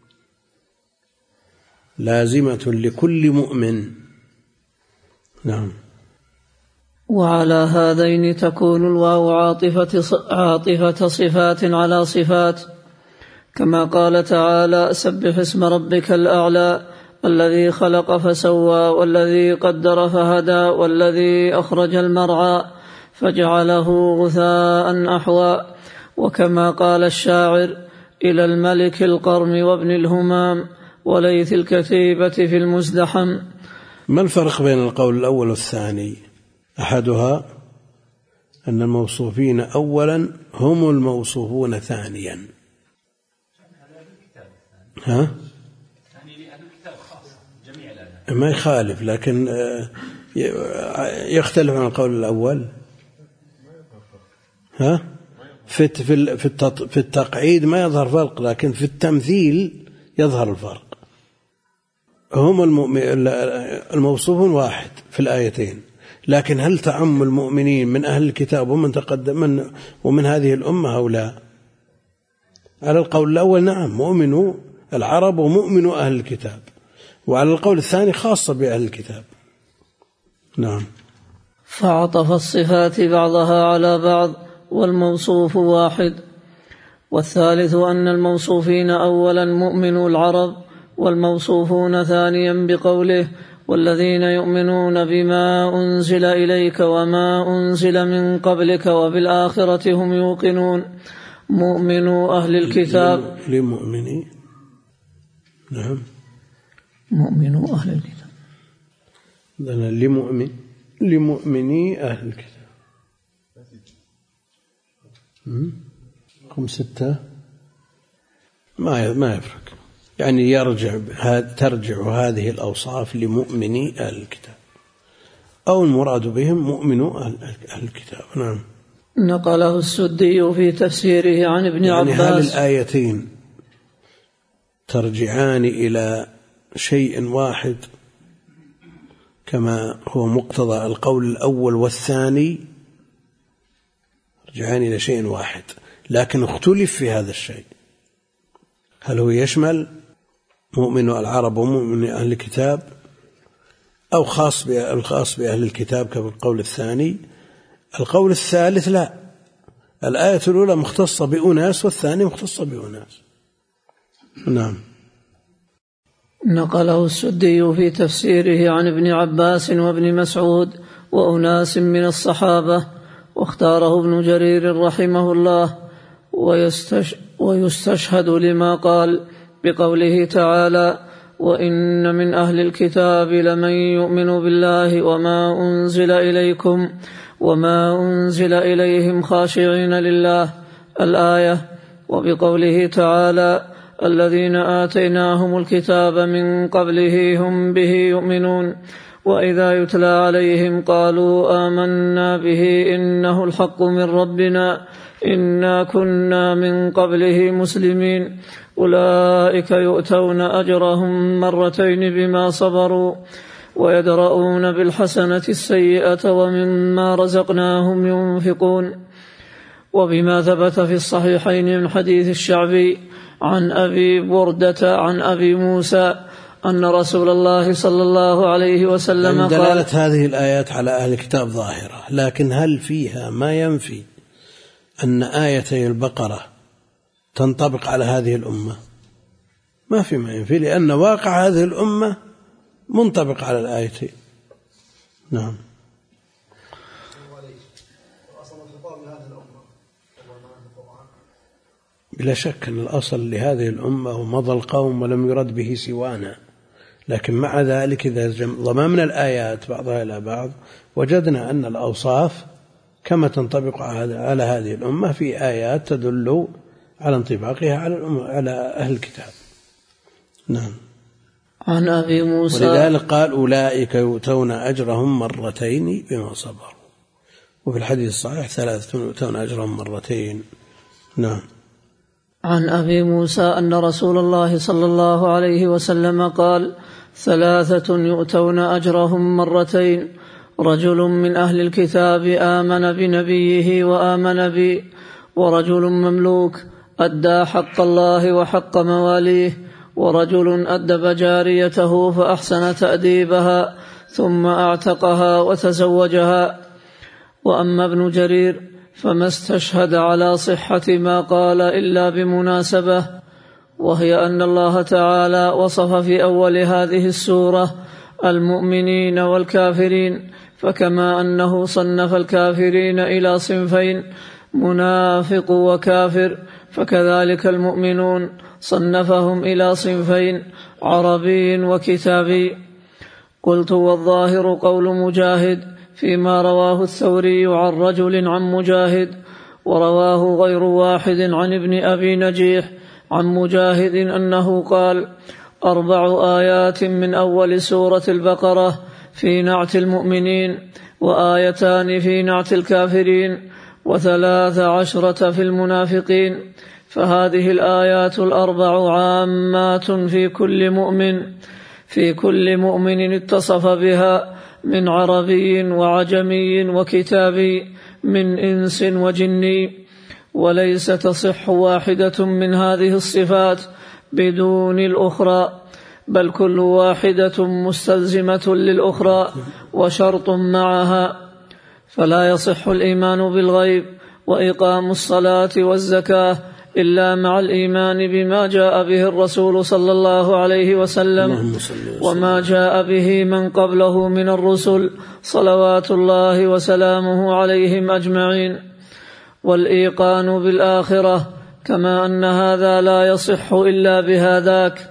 لازمة لكل مؤمن. نعم. وعلى هذين تكون الواو عاطفة عاطفة صفات على صفات، كما قال تعالى سبح اسم ربك الأعلى الذي خلق فسوى والذي قدر فهدى والذي أخرج المرعى فجعله غثاء أحوى. وكما قال الشاعر إلى الملك القرم وابن الهمام وليث الكتيبة في المزدحم. ما الفرق بين القول الأول والثاني؟ أحدها أن الموصوفين أولا هم الموصوفون ثانيا. ها؟ ما يخالف، لكن يختلف عن القول الأول. ها؟ في في التقعيد ما يظهر فرق، لكن في التمثيل يظهر الفرق. هم الموصوفون واحد في الآيتين، لكن هل تعم المؤمنين من أهل الكتاب ومن تقدم من ومن هذه الأمة أو لا؟ على القول الأول نعم، مؤمنوا العرب ومؤمنوا أهل الكتاب، وعلى القول الثاني خاصة بأهل الكتاب. نعم. فعطف الصفات بعضها على بعض والموصوف واحد. والثالث أن الموصوفين أولا مؤمنو العرب والموصوفون ثانيا بقوله والذين يؤمنون بما أنزل إليك وما أنزل من قبلك وبالآخرة هم يوقنون، مؤمنو أهل الكتاب. لمؤمني نعم مؤمنو أهل الكتاب لمؤمن لمؤمني أهل الكتاب. رقم ستة ما ما يفرق، يعني يرجع ترجع هذه الأوصاف لمؤمني أهل الكتاب، أو المراد بهم مؤمنو أهل الكتاب. نعم. نقله السدي في تفسيره عن ابن يعني عباس. هل الآيتين ترجعان إلى شيء واحد كما هو مقتضى القول الأول والثاني؟ ترجعان إلى شيء واحد، لكن اختلف في هذا الشيء، هل هو يشمل مؤمن العرب ومؤمن أهل الكتاب أو خاص الخاص بأهل الكتاب كما القول الثاني؟ القول الثالث لا، الآية الأولى مختصة بأناس والثانية مختصة بأناس. نعم. نقله السدي في تفسيره عن ابن عباس وابن مسعود وأناس من الصحابة، واختاره ابن جرير رحمه الله، ويستش ويستشهد لما قال بقوله تعالى: وإن من أهل الكتاب لمن يؤمن بالله وما أنزل إليكم وما أنزل إليهم خاشعين لله، الآية. وبقوله تعالى: الذين آتيناهم الكتاب من قبله هم به يؤمنون، وإذا يتلى عليهم قالوا آمنا به إنه الحق من ربنا إنا كنا من قبله مسلمين، أولئك يؤتون أجرهم مرتين بما صبروا ويدرؤون بالحسنة السيئة ومما رزقناهم ينفقون. وبما ثبت في الصحيحين من حديث الشعبي عن أبي بردة عن أبي موسى أن رسول الله صلى الله عليه وسلم قال: دلالة هذه الآيات على أهل الكتاب ظاهرة، لكن هل فيها ما ينفي أن آيتي البقرة تنطبق على هذه الأمة؟ ما في ما ينفي، لأن واقع هذه الأمة منطبق على الآيتين. نعم. بلا شك أن الأصل لهذه الأمة ومضى القوم ولم يرد به سوانا، لكن مع ذلك إذا ضممنا الآيات بعضها إلى بعض وجدنا أن الأوصاف كما تنطبق على هذه الأمة في آيات تدل على انطباقها على على أهل الكتاب. نعم. عن أبي موسى، ولذلك قال: أولئك يؤتون أجرهم مرتين بما صبروا، وفي الحديث الصحيح ثلاثة يؤتون أجرهم مرتين. نعم. عن أبي موسى أن رسول الله صلى الله عليه وسلم قال: ثلاثة يؤتون أجرهم مرتين: رجل من أهل الكتاب آمن بنبيه وآمن بي، ورجل مملوك أدى حق الله وحق مواليه، ورجل أدب جاريته فأحسن تأديبها ثم أعتقها وتزوجها. وأما ابن جرير فما استشهد على صحة ما قال إلا بمناسبة، وهي أن الله تعالى وصف في أول هذه السورة المؤمنين والكافرين، فكما أنه صنف الكافرين إلى صنفين منافق وكافر، فكذلك المؤمنون صنفهم إلى صنفين عربي وكتابي. قلت: والظاهر قول مجاهد فيما رواه الثوري عن رجل عن مجاهد، ورواه غير واحد عن ابن أبي نجيح عن مجاهد أنه قال: أربع آيات من أول سورة البقرة في نعت المؤمنين، وآيتان في نعت الكافرين، وثلاث عشرة في المنافقين. فهذه الآيات الأربع عامات في كل مؤمن في كل مؤمن اتصف بها من عربي وعجمي وكتابي، من إنس وجني، وليس تصح واحدة من هذه الصفات بدون الأخرى، بل كل واحدة مستلزمة للأخرى وشرط معها. فلا يصح الإيمان بالغيب وإقام الصلاة والزكاة إلا مع الإيمان بما جاء به الرسول صلى الله عليه وسلم وما جاء به من قبله من الرسل صلوات الله وسلامه عليهم أجمعين، والإيقان بالآخرة، كما أن هذا لا يصح إلا بهذاك.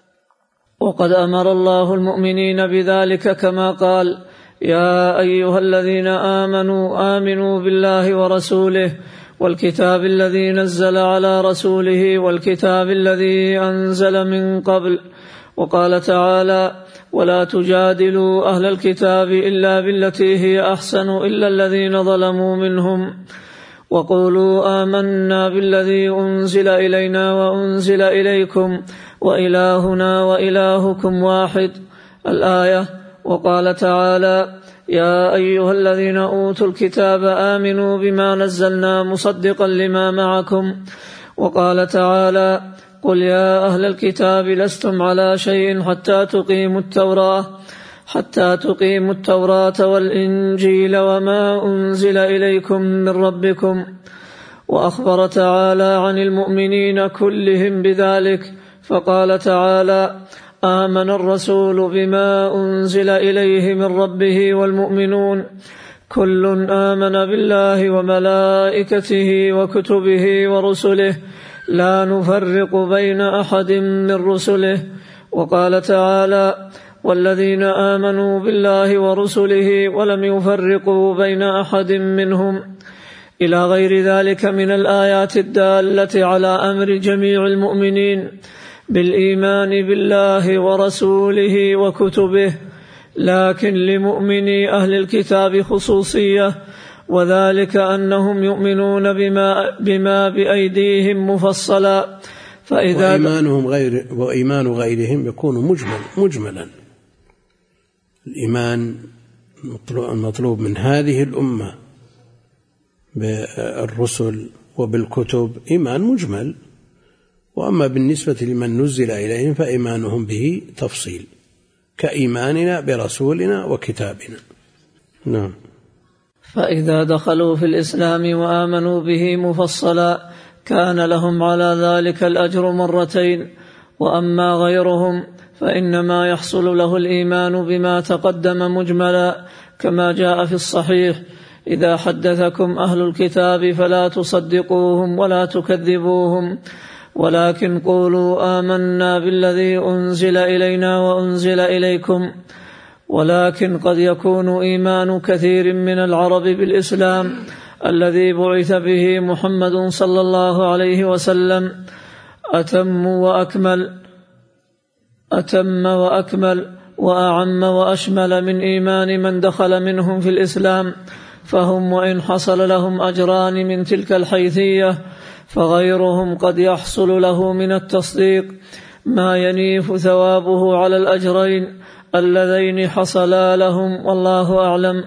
وقد أمر الله المؤمنين بذلك كما قال: يا أيها الذين آمنوا آمنوا بالله ورسوله والكتاب الذي نزل على رسوله والكتاب الذي أنزل من قبل. وقال تعالى: ولا تجادلوا أهل الكتاب إلا بالتي هي أحسن إلا الذين ظلموا منهم، وقولوا آمنا بالذي أنزل إلينا وأنزل إليكم وإلهنا وإلهكم واحد، الآية. وقال تعالى: يا أيها الذين أوتوا الكتاب آمنوا بما نزلنا مصدقا لما معكم. وقال تعالى: قل يا أهل الكتاب لستم على شيء حتى تقيموا التوراة حتى تقيموا التوراة والإنجيل وما أنزل إليكم من ربكم. وأخبر تعالى عن المؤمنين كلهم بذلك، فقال تعالى: آمن الرسول بما أنزل إليه من ربه والمؤمنون كل آمن بالله وملائكته وكتبه ورسله لا نفرق بين أحد من رسله. وقال تعالى: والذين آمنوا بالله ورسله ولم يفرقوا بين أحد منهم، إلى غير ذلك من الآيات الدالة على أمر جميع المؤمنين بالإيمان بالله ورسوله وكتبه، لكن لمؤمني أهل الكتاب خصوصية، وذلك أنهم يؤمنون بما, بما بأيديهم مفصلا. فإذا وإيمانهم غير وإيمان غيرهم يكون مجمل مجملا. الإيمان المطلوب من هذه الأمة بالرسل وبالكتب إيمان مجمل، وأما بالنسبة لمن نزل إليهم فإيمانهم به تفصيل، كإيماننا برسولنا وكتابنا. نعم. فإذا دخلوا في الإسلام وآمنوا به مفصلا كان لهم على ذلك الأجر مرتين، وأما غيرهم فإنما يحصل له الإيمان بما تقدم مجملا، كما جاء في الصحيح: إذا حدثكم أهل الكتاب فلا تصدقوهم ولا تكذبوهم، ولكن قولوا آمنا بالذي أنزل إلينا وأنزل إليكم. ولكن قد يكون إيمان كثير من العرب بالإسلام الذي بعث به محمد صلى الله عليه وسلم أتم وأكمل أتم وأكمل وأعم وأشمل من إيمان من دخل منهم في الإسلام، فهم وإن حصل لهم أجران من تلك الحيثية فغيرهم قد يحصل له من التصديق ما ينيف ثوابه على الأجرين اللذين حصلا لهم، والله أعلم.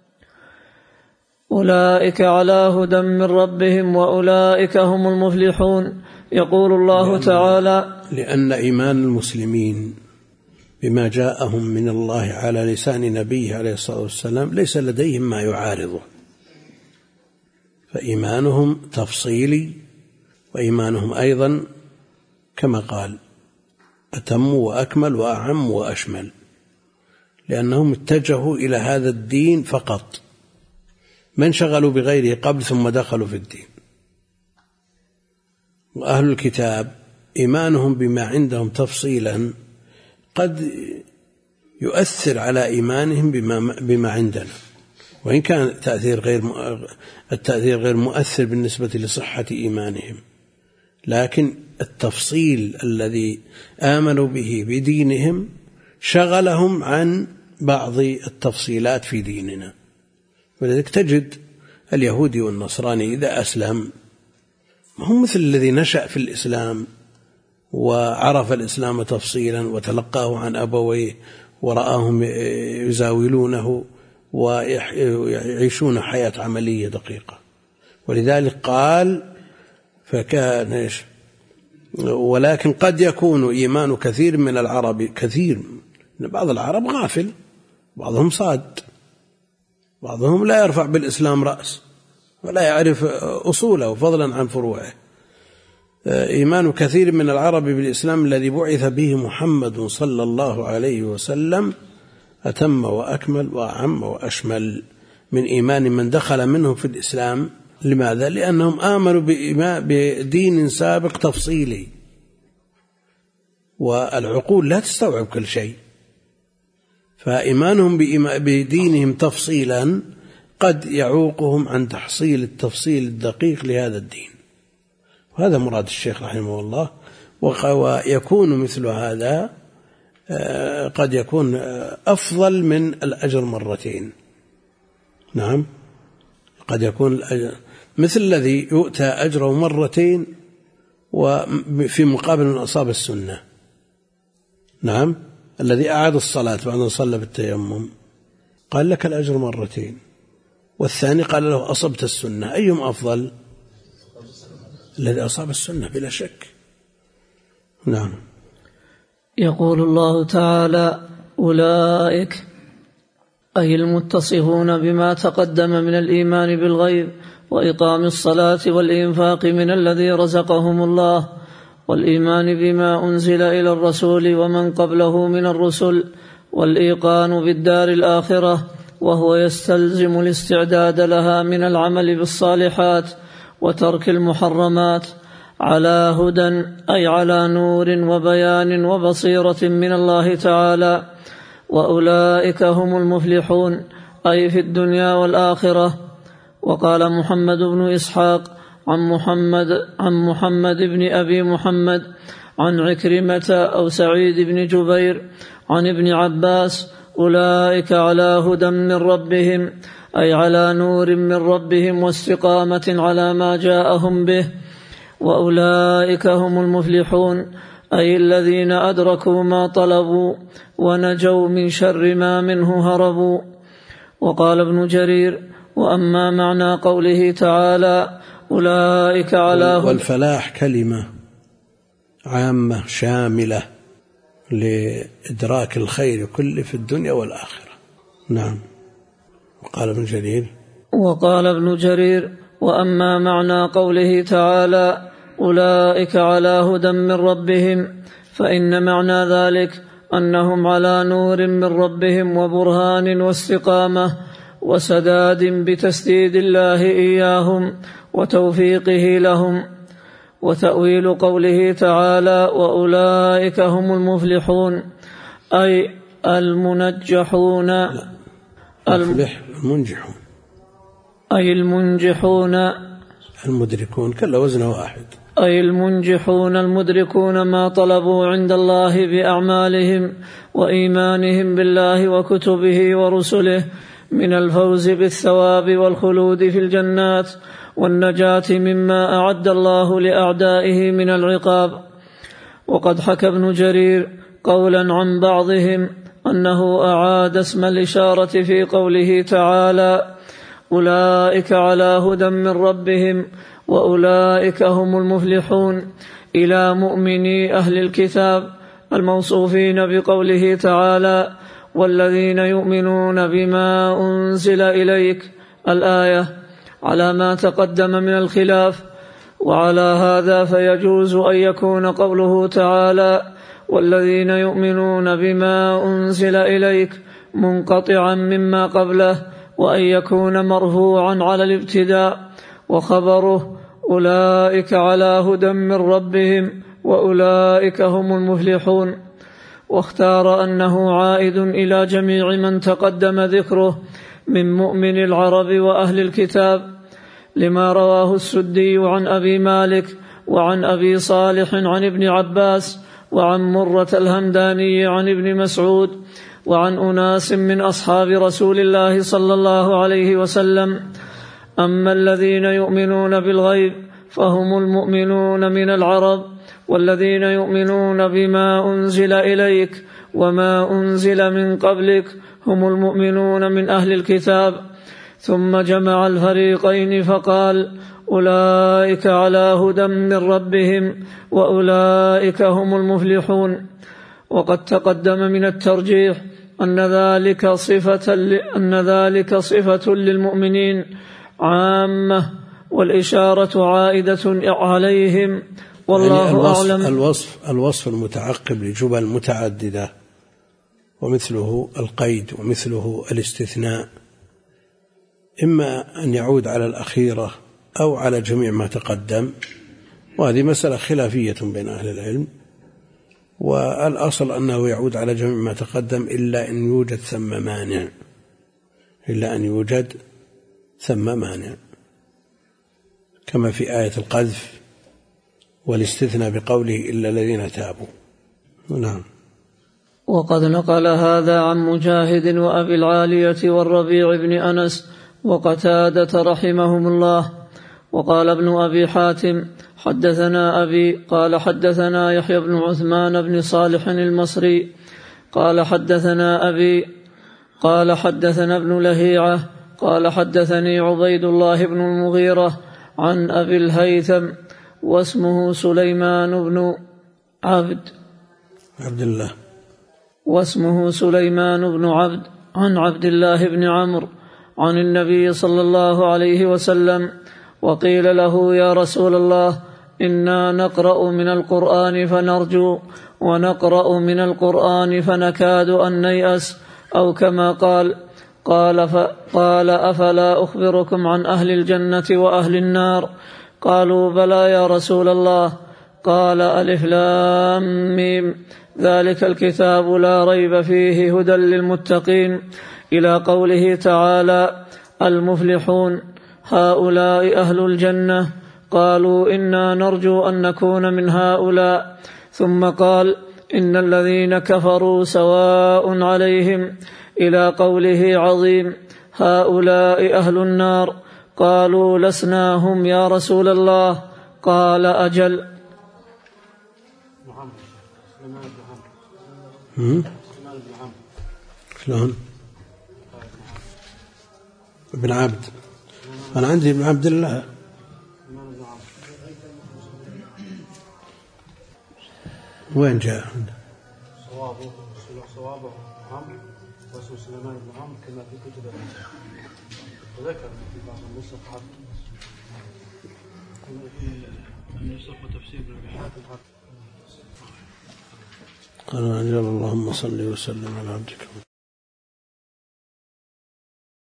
أولئك على هدى من ربهم وأولئك هم المفلحون. يقول الله لأن تعالى: لأن إيمان المسلمين بما جاءهم من الله على لسان نبيه عليه الصلاة والسلام ليس لديهم ما يعارضه، فإيمانهم تفصيلي، وإيمانهم أيضا كما قال أتم وأكمل وأعم وأشمل، لأنهم اتجهوا إلى هذا الدين فقط، ما انشغلوا بغيره قبل ثم دخلوا في الدين. وأهل الكتاب إيمانهم بما عندهم تفصيلا قد يؤثر على إيمانهم بما, بما عندنا، وإن كان التأثير غير التأثير غير مؤثر بالنسبة لصحة إيمانهم، لكن التفصيل الذي آمنوا به بدينهم شغلهم عن بعض التفصيلات في ديننا. ولذلك تجد اليهودي والنصراني إذا أسلم هم مثل الذي نشأ في الإسلام وعرف الإسلام تفصيلا وتلقاه عن أبويه ورآهم يزاولونه ويعيشون حياة عملية دقيقة. ولذلك قال فكان إيش ولكن قد يكون إيمان كثير من العرب كثير، بعض العرب غافل، بعضهم صاد، بعضهم لا يرفع بالإسلام رأس ولا يعرف أصوله فضلا عن فروعه. إيمان كثير من العرب بالإسلام الذي بعث به محمد صلى الله عليه وسلم أتم وأكمل وأعم وأشمل من إيمان من دخل منهم في الإسلام. لماذا؟ لأنهم آمنوا بدين سابق تفصيلي، والعقول لا تستوعب كل شيء، فإيمانهم بدينهم تفصيلا قد يعوقهم عن تحصيل التفصيل الدقيق لهذا الدين. وهذا مراد الشيخ رحمه الله. ويكون مثل هذا قد يكون أفضل من الأجر مرتين. نعم، قد يكون الأجر مثل الذي يؤتى أجره مرتين وفي مقابل من أصاب السنة. نعم، الذي أعاد الصلاة بعد أن صلى بالتيمم قال لك الأجر مرتين، والثاني قال له أصبت السنة، أيهم أفضل؟ الذي أصاب السنة بلا شك. نعم. يقول الله تعالى: أولئك أي المتصفون بما تقدم من الإيمان بالغيب وإقام الصلاة والإنفاق من الذي رزقهم الله والإيمان بما أنزل إلى الرسول ومن قبله من الرسل، والإيقان بالدار الآخرة، وهو يستلزم الاستعداد لها من العمل بالصالحات وترك المحرمات، على هدى أي على نور وبيان وبصيرة من الله تعالى، وأولئك هم المفلحون أي في الدنيا والآخرة. وقال محمد بن إسحاق عن محمد, عن محمد بن أبي محمد عن عكرمة أو سعيد بن جبير عن ابن عباس: أولئك على هدى من ربهم أي على نور من ربهم واستقامة على ما جاءهم به، وأولئك هم المفلحون أي الذين أدركوا ما طلبوا ونجوا من شر ما منه هربوا. وقال ابن جرير: وأما معنى قوله تعالى أولئك على هدى. والفلاح كلمة عامة شاملة لإدراك الخير كله في الدنيا والآخرة. نعم. وقال ابن جرير وقال ابن جرير: وأما معنى قوله تعالى أولئك على هدى من ربهم، فإن معنى ذلك أنهم على نور من ربهم وبرهان واستقامة وسداد بتسديد الله إياهم وتوفيقه لهم. وتأويل قوله تعالى وأولئك هم المفلحون أي المنجحون المفلح المنجحون أي المنجحون المدركون، كل وزن واحد، أي المنجحون المدركون ما طلبوا عند الله بأعمالهم وإيمانهم بالله وكتبه ورسله من الفوز بالثواب والخلود في الجنات والنجاة مما أعد الله لأعدائه من العقاب. وقد حكى ابن جرير قولا عن بعضهم أنه أعاد اسم الإشارة في قوله تعالى أولئك على هدى من ربهم وأولئك هم المفلحون إلى مؤمني أهل الكتاب الموصوفين بقوله تعالى والذين يؤمنون بما أنزل إليك الآية، على ما تقدم من الخلاف. وعلى هذا فيجوز أن يكون قوله تعالى والذين يؤمنون بما أنزل إليك منقطعا مما قبله، وأن يكون مرفوعا على الابتداء، وخبره أولئك على هدى من ربهم وأولئك هم المفلحون. واختار أنه عائد إلى جميع من تقدم ذكره من مؤمن العرب وأهل الكتاب، لما رواه السدي عن أبي مالك وعن أبي صالح عن ابن عباس وعن مرة الهمداني عن ابن مسعود وعن أناس من أصحاب رسول الله صلى الله عليه وسلم: أما الذين يؤمنون بالغيب فهم المؤمنون من العرب، والذين يؤمنون بما أنزل إليك وما أنزل من قبلك هم المؤمنون من أهل الكتاب. ثم جمع الفريقين فقال أولئك على هدى من ربهم وأولئك هم المفلحون. وقد تقدم من الترجيح أن ذلك صفة أن ذلك صفة للمؤمنين عامة، والإشارة عائدة عليهم، والله يعني الوصف أعلم. الوصف, الوصف المتعقب لجمل متعددة، ومثله القيد ومثله الاستثناء، إما أن يعود على الأخيرة أو على جميع ما تقدم، وهذه مسألة خلافية بين أهل العلم، والأصل أنه يعود على جميع ما تقدم إلا أن يوجد ثم مانع إلا أن يوجد ثم مانع كما في آية القذف والاستثناء بقوله إلا الذين تابوا. نعم. وقد نقل هذا عن مجاهد وأبي العالية والربيع بن أنس وقتادة رحمهم الله. وقال ابن أبي حاتم حدثنا أبي قال حدثنا يحيى بن عثمان بن صالح المصري قال حدثنا أبي قال حدثنا ابن لهيعة قال حدثني عبيد الله بن المغيرة عن أبي الهيثم واسمه سليمان بن عبد عبد الله واسمه سليمان بن عبد عن عبد الله بن عمرو عن النبي صلى الله عليه وسلم. وقيل له يا رسول الله إنا نقرأ من القرآن فنرجو ونقرأ من القرآن فنكاد أن نيأس، أو كما قال. قال, قال أفلا أخبركم عن أهل الجنة وأهل النار؟ قالوا بلى يا رسول الله. قال ألف لام ميم ذلك الكتاب لا ريب فيه هدى للمتقين، إلى قوله تعالى المفلحون هؤلاء أهل الجنة. قالوا إنا نرجو أن نكون من هؤلاء. ثم قال إن الذين كفروا سواء عليهم، إلى قوله عظيم هؤلاء أهل النار. قالوا لسنا هم يا رسول الله. قال أجل. شلون ابن عبد؟ أنا عندي ابن عبد الله. وين جاء؟ صوابه صوابه عمرو واسمه سليمان بن عمرو كما في كتب الرجال، وذكر في بعض النسخ النسخ وتفسير ابن حاتم. قال اللهم صل وسلم على عبدك